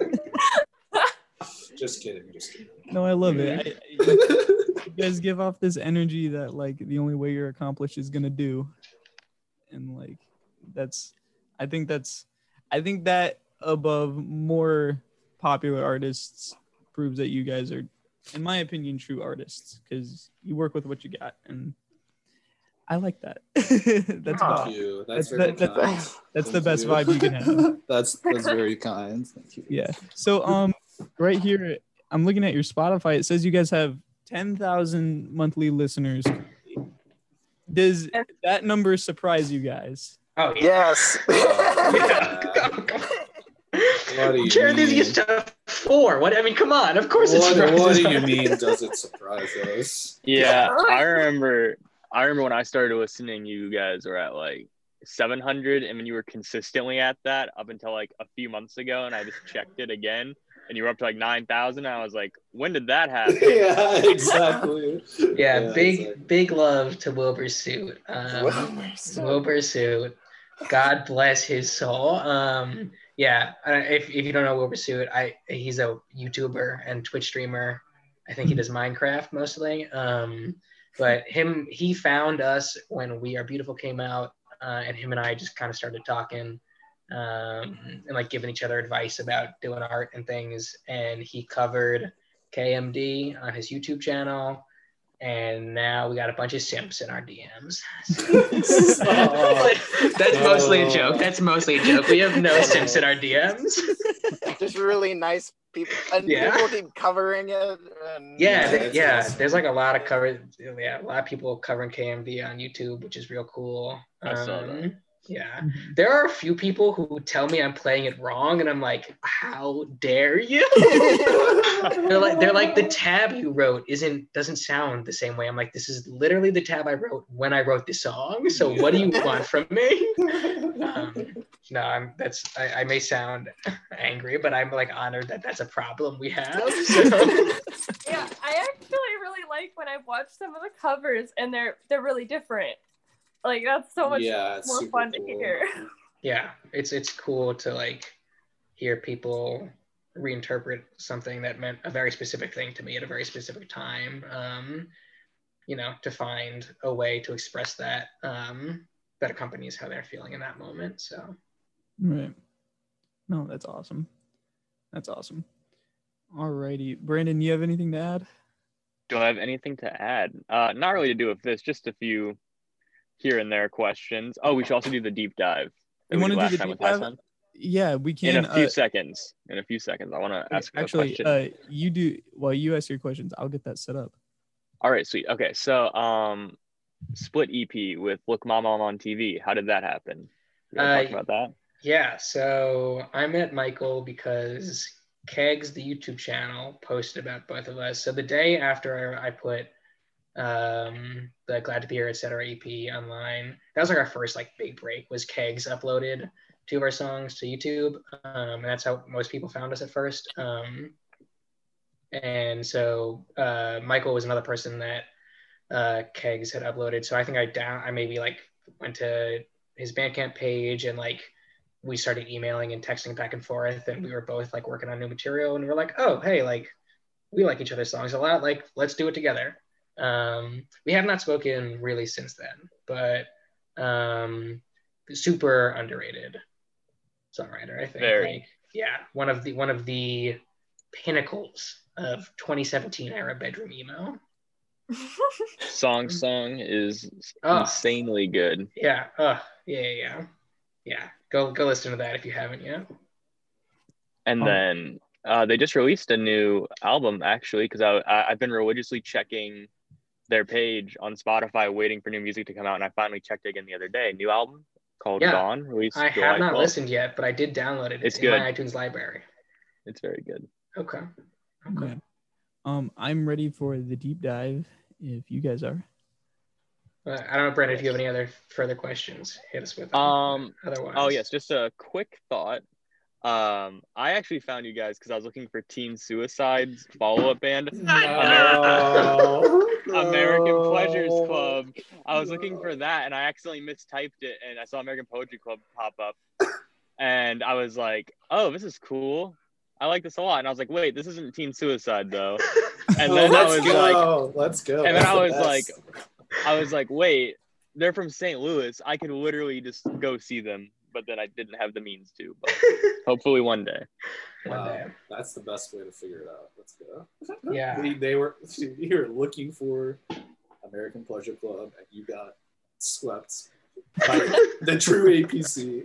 Just kidding, just kidding. no, I love it. I, I- you guys give off this energy that like the only way you're accomplished is gonna do, and like that's, I think that's, I think that above more popular artists proves that you guys are, in my opinion, true artists because you work with what you got, and I like that. That's Aw. vibe. Thank you. That's That's, very the- that's- kind. That's the Thank best you. vibe you can have. That's that's very kind. Thank you. Yeah. So um, right here, I'm looking at your Spotify. It says you guys have ten thousand monthly listeners. Does that number surprise you guys? Oh yeah. Yes. Yeah. What do you Chair mean? enthusiast stuff four. What I mean, come on. Of course, it What, surprises what do us. you mean? Does it surprise us? Yeah, I remember. I remember when I started listening, you guys were at like seven hundred, and when you were consistently at that up until like a few months ago, and I just checked it again, and you were up to like nine thousand. I was like, when did that happen? Yeah, exactly. Yeah, Yeah, big exactly. big love to Wilbur Suit. Um, Wilbur Suit. Wilbur Suit. God bless his soul. Um, yeah, I- if, if you don't know Wilbur Suit, I he's a YouTuber and Twitch streamer. I think he does Minecraft mostly. Um, but him, he found us when We Are Beautiful came out, uh, and him and I just kind of started talking um, and like giving each other advice about doing art and things. And he covered K M D on his YouTube channel. And now we got a bunch of simps in our D Ms. Oh. That's mostly a Oh. joke. That's mostly a joke. We have no simps in our D Ms. Just really nice people, and Yeah. people keep covering it. And Yeah, Yeah, th- that's yeah. awesome. There's like a lot of cover. Yeah, a lot of people covering K M D on YouTube, which is real cool. I saw that. Um, Yeah, there are a few people who tell me I'm playing it wrong, and I'm like, how dare you? they're like, they're like, the tab you wrote isn't doesn't sound the same way. I'm like, this is literally the tab I wrote when I wrote the song. So what do you want from me? Um, no, I'm that's I, I may sound angry, but I'm like honored that that's a problem we have. So. Yeah, I actually really like when I watch some of the covers and they're they're really different. Like that's so much Yeah, it's more super fun cool. to hear. Yeah, it's it's cool to like hear people reinterpret something that meant a very specific thing to me at a very specific time. Um, you know, to find a way to express that um, that accompanies how they're feeling in that moment. So Right. No, that's awesome. That's awesome. Alrighty, Brandon, you have anything to add? Do I have anything to add? Uh, not really to do with this, just a few here and there questions. Oh, we should also do the deep dive. that You we want did to do last the time deep with dive? Hassan. Yeah, we In can. a few uh, seconds. In a few seconds. I want to ask you a actually, question. uh, you do while you ask your questions. I'll get that set up. All right, sweet. Okay, so um, split E P with Look Mama I'm on T V. How did that happen? You want to Uh, talk about that? yeah, so I met Michael because Kegs, the YouTube channel, posted about both of us. So the day after I put um, the Glad to Be Here, et cetera E P online, that was like our first like big break. Was Kegs uploaded two of our songs to YouTube, um, and that's how most people found us at first. Um, and so uh, Michael was another person that uh, Kegs had uploaded. So I think I down I maybe like went to his Bandcamp page and like we started emailing and texting back and forth, and we were both like working on new material, and we we're like, oh hey, like we like each other's songs a lot, like let's do it together. Um, we have not spoken really since then, but um, super underrated songwriter, I think. Very. Like, yeah, one of the one of the pinnacles of twenty seventeen era bedroom emo. Song Song is Oh. insanely good. Yeah, uh, yeah, yeah, yeah. Yeah, go go listen to that if you haven't yet. And Oh. then uh, they just released a new album, actually, because I, I, I've been religiously checking their page on Spotify, waiting for new music to come out. And I finally checked it again the other day. New album called Yeah. Gone, released I July have not twelfth. listened yet, but I did download it. It's It's in my good. iTunes library. It's very good. Okay. Okay. Yeah. Um, I'm ready for the deep dive. If you guys are. Uh, I don't know, Brandon, if you have any other further questions, hit us with them. Um, Otherwise. Oh, yes, just a quick thought. Um, I actually found you guys because I was looking for Teen Suicide's follow-up band, No. American Pleasures No. Club. I was looking for that, and I accidentally mistyped it, and I saw American Poetry Club pop up. And I was like, oh, this is cool. I like this a lot. And I was like, wait, this isn't Teen Suicide, though. And Oh, then I let's was go. like, let's go. and then That's I the was best. like, I was like, wait, they're from Saint Louis. I could literally just go see them, but then I didn't have the means to. But hopefully one day. One wow, day. that's the best way to figure it out. Let's go. Yeah. They, they were you were looking for American Pleasure Club, and you got swept by the true A P C,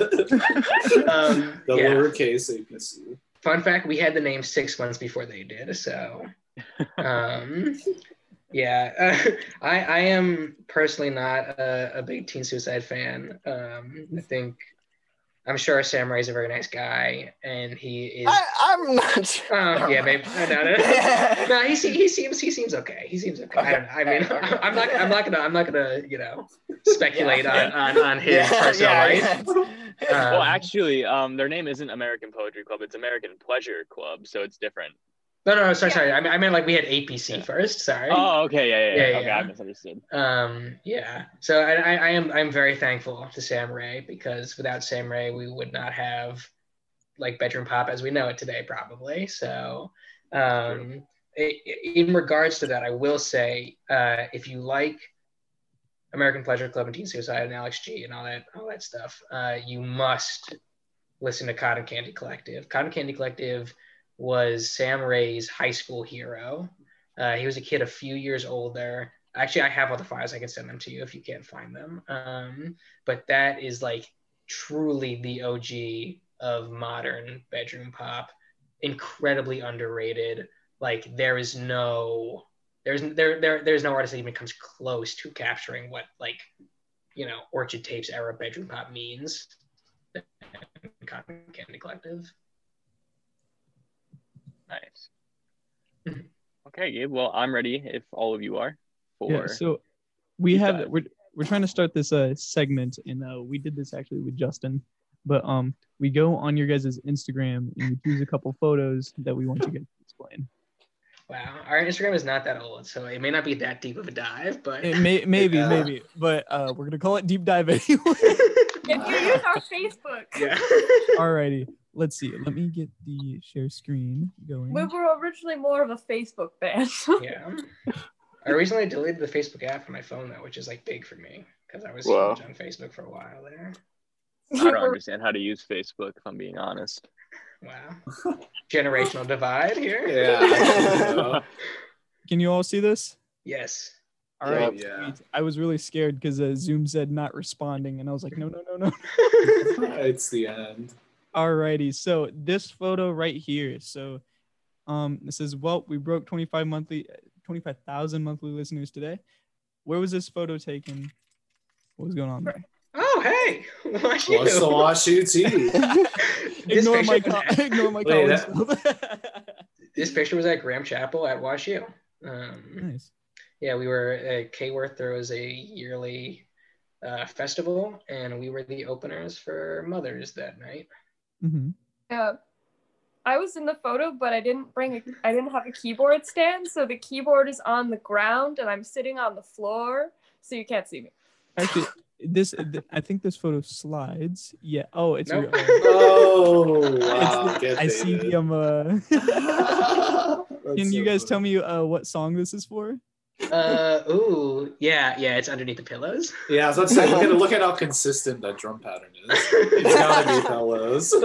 Um, the yeah. lowercase A P C. Fun fact, we had the name six months before they did, so um Yeah, uh, I I am personally not a, a big Teen Suicide fan. Um, I think I'm sure Samurai is a very nice guy, and he is. I, I'm not sure. Oh, yeah, maybe. No, no, no. no he, he seems he seems okay. He seems okay. I don't know. I mean, Okay, okay. I'm not I'm not gonna I'm not gonna you know speculate Yeah. on, on on his Yeah, personal yeah, life. yeah. Uh, Well, actually, um, their name isn't American Poetry Club; it's American Pleasure Club, so it's different. No, no, no. Sorry, sorry. I mean, I meant like we had A P C Yeah. first. Sorry. Oh, okay, yeah, yeah, yeah. Yeah, Okay, yeah. I misunderstood. Um, yeah. So I, I, I am, I'm very thankful to Sam Ray, because without Sam Ray, we would not have like bedroom pop as we know it today, probably. So, um, i- in regards to that, I will say, uh, if you like American Pleasure Club and Teen Suicide and Alex G and all that, all that stuff, uh, you must listen to Cotton Candy Collective. Cotton Candy Collective was Sam Ray's high school hero. Uh, he was a kid a few years older. Actually, I have all the files. I can send them to you if you can't find them. Um, but that is like truly the O G of modern bedroom pop. Incredibly underrated. Like there is no, there's there there there's no artist that even comes close to capturing what like, you know, Orchid Tapes era bedroom pop means. Cotton Candy Collective. Nice. Okay, Gabe. Well, I'm ready if all of you are. For Yeah, so we deep have dive. we're we're trying to start this uh segment, and uh we did this actually with Justin, but um we go on your guys' Instagram and we choose a couple photos that we want you guys to explain. Wow, our Instagram is not that old, so it may not be that deep of a dive, but It may maybe Yeah. maybe, but uh we're gonna call it deep dive anyway. If you use our Facebook, yeah. Alrighty, let's see. Let me get the share screen going. we were originally more of a Facebook band. yeah. I recently deleted the Facebook app from my phone though, which is like big for me because I was Wow. huge on Facebook for a while there. I don't understand how to use Facebook, if I'm being honest. Wow, generational divide here. Yeah. Can you all see this? Yes. All right. Yeah. sweet. I was really scared because uh, Zoom said not responding, and I was like, no, no, no, no. It's the end. Alrighty, so this photo right here. So, um, it says, "Well, we broke twenty-five monthly, twenty-five thousand monthly listeners today." Where was this photo taken? What was going on there? Oh, hey, watch you. What's the WashU tea? This ignore my picture was co- at- ignore my Wait, college. This picture was at Graham Chapel at WashU. Um, Nice. yeah, we were at Kworth. There was a yearly uh, festival, and we were the openers for Mothers that night. Mm-hmm. Yeah. I was in the photo, but I didn't bring a I didn't have a keyboard stand, so the keyboard is on the ground and I'm sitting on the floor, so you can't see me. Actually, this th- I think this photo slides. Yeah. Oh, it's. Nope. Your, Oh, it's wow. the- Get I see David. the um. Uh, That's can you so guys funny. tell me uh what song this is for? Uh, ooh, yeah, yeah, it's underneath the pillows. Yeah, I was about to say, look at, look at how consistent that drum pattern is. It's gotta be Bellows.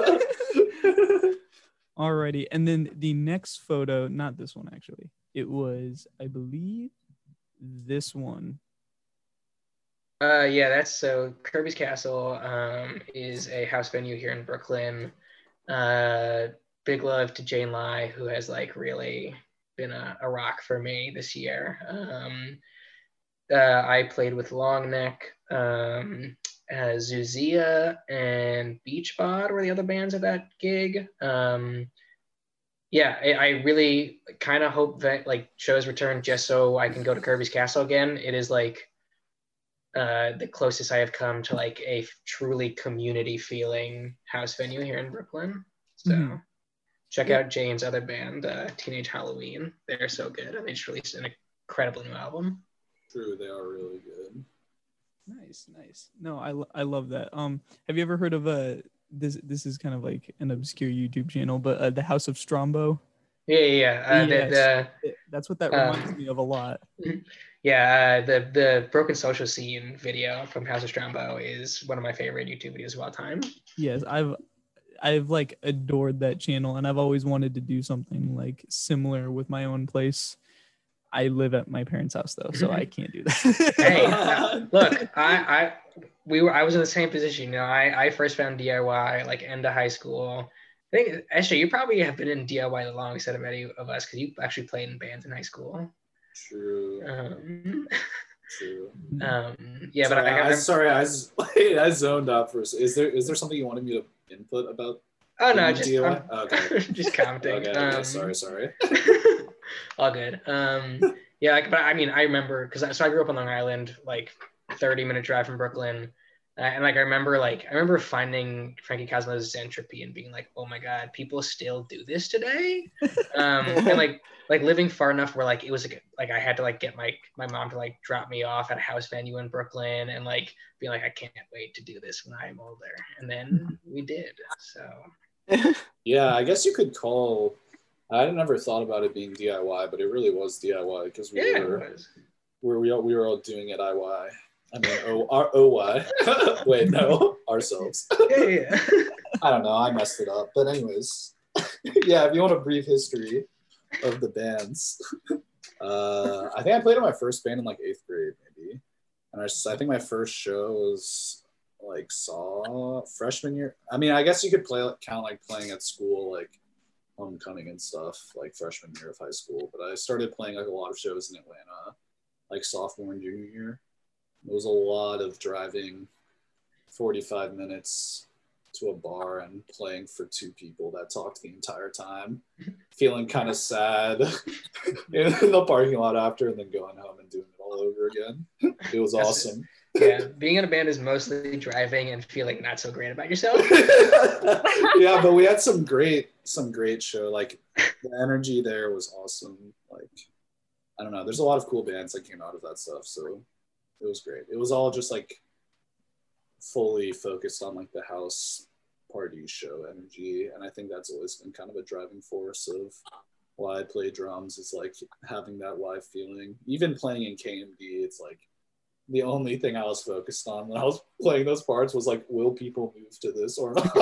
Alrighty, and then the next photo, not this one actually. It was, I believe, this one. Uh, yeah, that's so Kirby's Castle um, is a house venue here in Brooklyn. Uh, big love to Jane Lai, who has like really been a, a rock for me this year. Um, uh, I played with Longneck, um, uh, Zuzia, and Beach Bod were the other bands at that gig. Um, yeah, I, I really kind of hope that like shows return just so I can go to Kirby's Castle again. It is like uh, the closest I have come to like a truly community feeling house venue here in Brooklyn. So Mhm. check Yeah. out Jane's other band, uh, Teenage Halloween. They're so good, and they just released an incredible new album. True, they are really good. Nice, nice. No, I, lo- I love that. Um, have you ever heard of uh this? This is kind of like an obscure YouTube channel, but uh, the House of Strombo. Yeah, yeah, yeah. Uh, Yes. the, It- that's what that Uh, reminds me of a lot. the yeah uh, the the Broken Social Scene video from House of Strombo is one of my favorite YouTube videos of all time. Yes, I've I've like adored that channel, and I've always wanted to do something like similar with my own place. I live at my parents' house though, so I can't do that. Hey, uh, look, I, I, we were, I was in the same position. You know, I, I first found D I Y like end of high school. I think actually you probably have been in D I Y the longest out of any of us because you actually played in bands in high school. True. Um, True. um, yeah, sorry, but I, I, I, sorry, I, z- I zoned out for a second. Is there is there something you wanted me to input about? oh no, being just D I Y? I'm, Okay. just commenting. Okay. Okay. Um, sorry. Sorry. all good. Um, yeah, like, but I mean, I remember because I, so I grew up on Long Island, like thirty minute drive from Brooklyn. Uh, and like I remember, like I remember finding Frankie Cosmo's Entropy and being like, "Oh my god, people still do this today!" Um, and like, like living far enough where like it was like, like I had to like get my my mom to like drop me off at a house venue in Brooklyn and like be like, "I can't wait to do this when I'm older," and then we did. So Yeah, I guess you could call. I had never thought about it being D I Y, but it really was D I Y because we yeah, were it was. we were we, all, we were all doing it I Y. I mean, O R O Y. Wait, no, ourselves. Yeah, yeah. I don't know. I messed it up. But anyways, yeah, if you want a brief history of the bands, uh, I think I played in my first band in like eighth grade, maybe. And I, just, I think my first show was like saw freshman year. I mean, I guess you could play count like playing at school, like homecoming and stuff, like freshman year of high school. But I started playing like a lot of shows in Atlanta, like sophomore and junior year. It was a lot of driving forty-five minutes to a bar and playing for two people that talked the entire time, feeling kind of sad in the parking lot after, and then going home and doing it all over again. It was That's awesome. Yeah, being in a band is mostly driving and feeling not so great about yourself. Yeah, but we had some great, some great show. Like the energy there was awesome. Like, I don't know. There's a lot of cool bands that came out of that stuff. So it was great. It was all just like fully focused on like the house party show energy. And I think that's always been kind of a driving force of why I play drums, is like having that live feeling. Even playing in K M D, it's like the only thing I was focused on when I was playing those parts was like, will people move to this or not?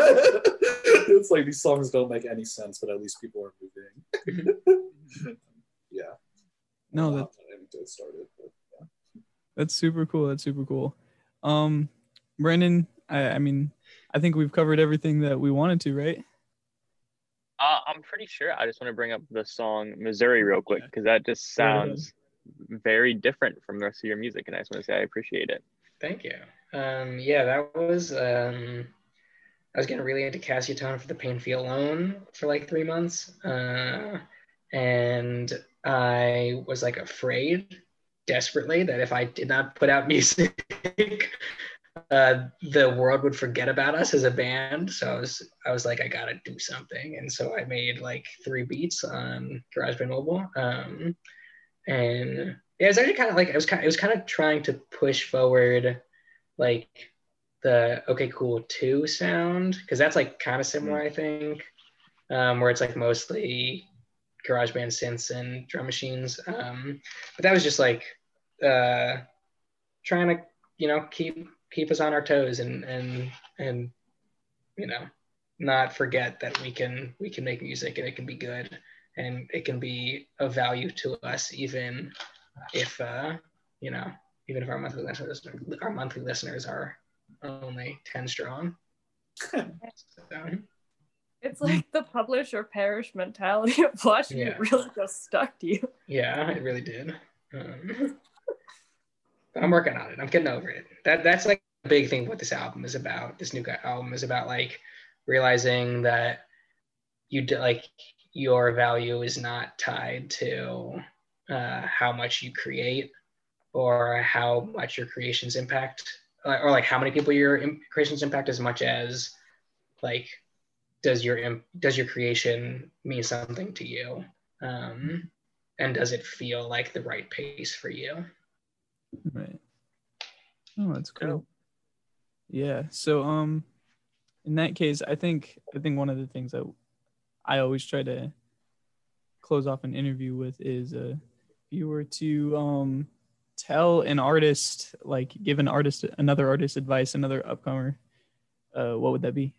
It's like these songs don't make any sense, but at least people are moving. Yeah. No, that, that started, but yeah. That's super cool. That's super cool. Um, Brandon, I, I mean, I think we've covered everything that we wanted to, right? Uh, I'm pretty sure. I just want to bring up the song Missouri real quick because that just sounds very different from the rest of your music, and I just want to say I appreciate it. Thank you. Um, yeah, that was. Um, I was getting really into Cassiotone for the Pain Feel Alone for like three months, uh, and I was like afraid desperately that if I did not put out music, uh, the world would forget about us as a band. So I was, I was like, I gotta do something, and so I made like three beats on GarageBand Mobile, um, and yeah, it was actually kind of like it was kind, of, it was kind of trying to push forward, like the Okay Cool two sound, because that's like kind of similar, I think, um, where it's like mostly GarageBand synths and drum machines. Um, but that was just like uh, trying to, you know, keep keep us on our toes and and and you know, not forget that we can we can make music and it can be good and it can be of value to us, even if uh, you know, even if our monthly listeners our monthly listeners are only ten strong. So. It's like the publish or perish mentality of Blush. Yeah. It really just stuck to you. Yeah, it really did. Um, I'm working on it. I'm getting over it. That that's like a big thing. What this album is about. This new album is about like realizing that you do, like your value is not tied to uh, how much you create or how much your creations impact, or like how many people your creations impact, as much as like does your does your creation mean something to you, um, and does it feel like the right pace for you? Right. Oh, that's cool. Yeah. So um, in that case, I think I think one of the things that I always try to close off an interview with is uh, if you were to um tell an artist, like give an artist another artist advice, another upcomer, uh, what would that be?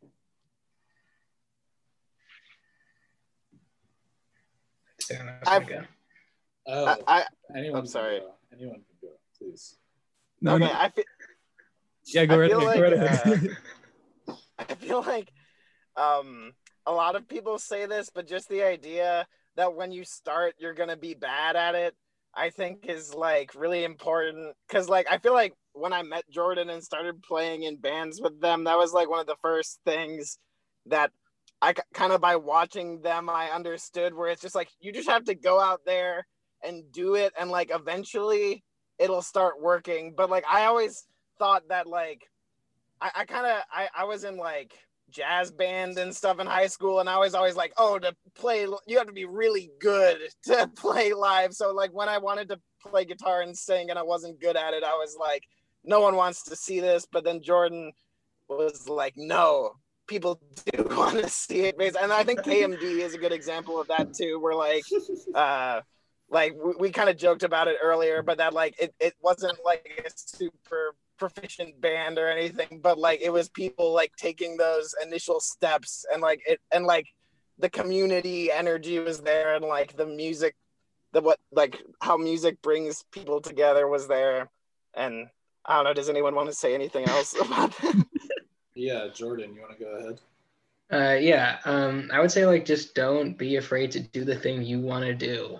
I've, go. Oh, I, I, anyone I'm sorry. Can go. Anyone can go, please. No, okay, no. I feel, Yeah, go I right feel ahead. Go like, right ahead. uh, I feel like um, a lot of people say this, but just the idea that when you start, you're gonna be bad at it, I think is like really important. Cause like I feel like when I met Jordan and started playing in bands with them, that was like one of the first things that I kind of by watching them, I understood where it's just like, you just have to go out there and do it. And like, eventually it'll start working. But like, I always thought that like, I, I kind of, I, I was in like jazz band and stuff in high school. And I was always like, oh, to play, you have to be really good to play live. So like when I wanted to play guitar and sing and I wasn't good at it, I was like, no one wants to see this. But then Jordan was like, no, people do want to see it. And I think K M D is a good example of that too, where like, uh, like we, we kind of joked about it earlier, but that like, it, it wasn't like a super proficient band or anything, but like it was people like taking those initial steps, and like it, and like the community energy was there, and like the music, the what like how music brings people together was there. And I don't know, does anyone want to say anything else about that? Yeah, Jordan, you want to go ahead? Uh, yeah, um, I would say like just don't be afraid to do the thing you want to do.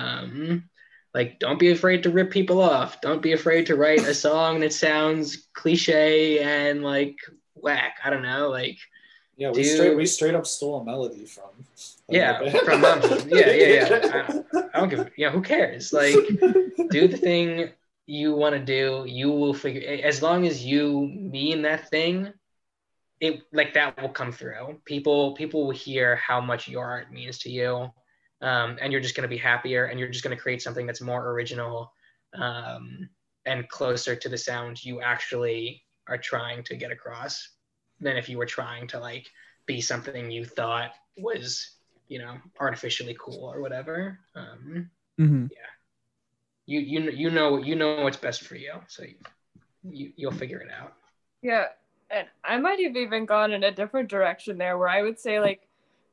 Um, like don't be afraid to rip people off. Don't be afraid to write a song that sounds cliche and like whack. I don't know, like yeah, we do... straight we straight up stole a melody from. Yeah, from them. Yeah, yeah, yeah. I, I don't give. Yeah, who cares? Like, do the thing you want to do. You will figure. As long as you mean that thing, it like that will come through. People people will hear how much your art means to you, um, and you're just going to be happier, and you're just going to create something that's more original, um, and closer to the sound you actually are trying to get across than if you were trying to like be something you thought was, you know, artificially cool or whatever. Um, mm-hmm. Yeah, you you you know you know what's best for you, so you, you you'll figure it out. Yeah. And I might have even gone in a different direction there, where I would say like,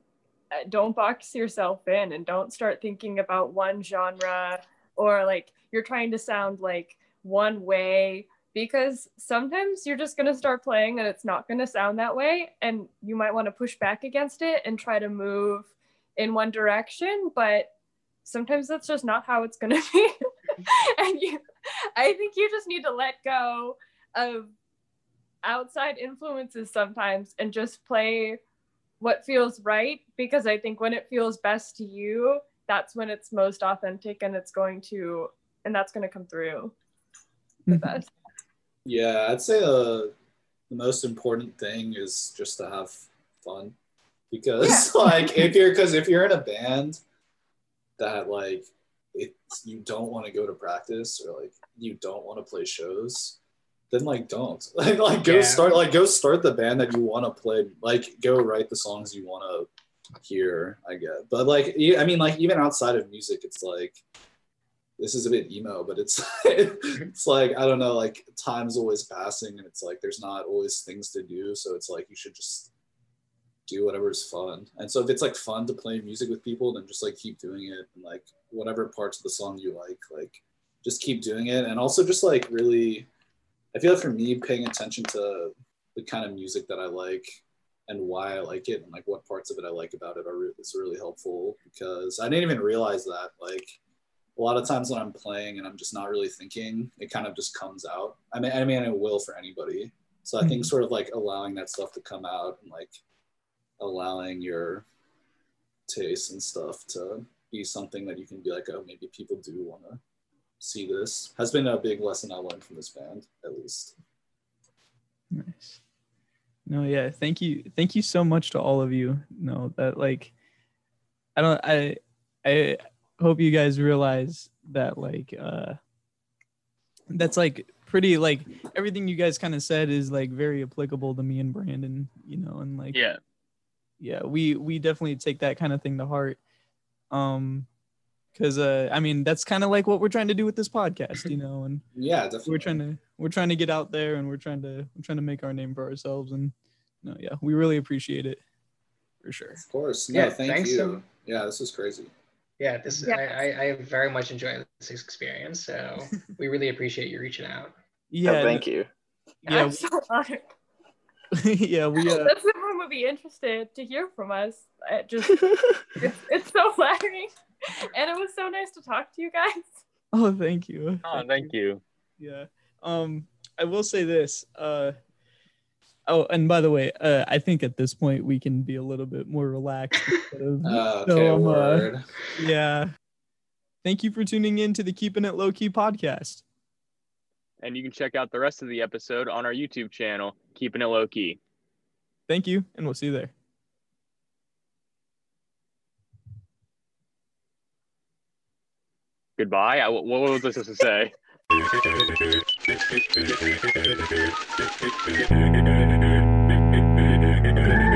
don't box yourself in and don't start thinking about one genre, or like you're trying to sound like one way, because sometimes you're just going to start playing and it's not going to sound that way. And you might want to push back against it and try to move in one direction, but sometimes that's just not how it's going to be. And you, I think you just need to let go of outside influences sometimes and just play what feels right, because I think when it feels best to you, that's when it's most authentic, and it's going to and that's going to come through the best. Yeah, I'd say uh, the most important thing is just to have fun, because yeah. like if you're because if you're in a band that like it's you don't want to go to practice, or like you don't want to play shows, then like don't like like go yeah. start like go start the band that you want to play, like go write the songs you want to hear, I get. But like I mean like even outside of music, it's like this is a bit emo, but it's it's like I don't know, like time's always passing, and it's like there's not always things to do, so it's like you should just do whatever's fun. And so if it's like fun to play music with people, then just like keep doing it, and like whatever parts of the song you like like just keep doing it. And also just like really, I feel like for me, paying attention to the kind of music that I like and why I like it, and like what parts of it I like about it are re- is really helpful, because I didn't even realize that like a lot of times when I'm playing and I'm just not really thinking, it kind of just comes out. I mean, I mean, it will for anybody. So I think sort of like allowing that stuff to come out, and like allowing your taste and stuff to be something that you can be like, oh, maybe people do want to see this, has been a big lesson I learned from this band, at least. Nice. No, yeah, thank you. Thank you so much to all of you. No, that like, I don't, I, I hope you guys realize that like, uh, that's like pretty, like everything you guys kind of said is like very applicable to me and Brandon, you know, and like, yeah, yeah, we, we definitely take that kind of thing to heart. Um, Because uh, I mean, that's kind of like what we're trying to do with this podcast, you know, and yeah, definitely. We're trying to we're trying to get out there, and we're trying to we're trying to make our name for ourselves, and no, yeah, we really appreciate it, for sure. Of course, no, yeah, thank you. So, yeah, this is crazy. Yeah, this yeah. I, I I very much enjoyed this experience, so we really appreciate you reaching out. Yeah, oh, thank you. Yeah, I'm so honored. yeah, we. Uh, That's the would be interested to hear from us. It just it's, it's so flattering, and it was so nice to talk to you guys. Oh, thank you. Oh, thank you. Yeah. Um, I will say this. Uh, oh, and by the way, uh, I think at this point we can be a little bit more relaxed. Instead of, Uh, so, okay, um, uh, word. yeah. Thank you for tuning in to the Keeping It Low Key podcast. And you can check out the rest of the episode on our YouTube channel, Keeping It Low Key. Thank you, and we'll see you there. Goodbye. I, what was I supposed to say?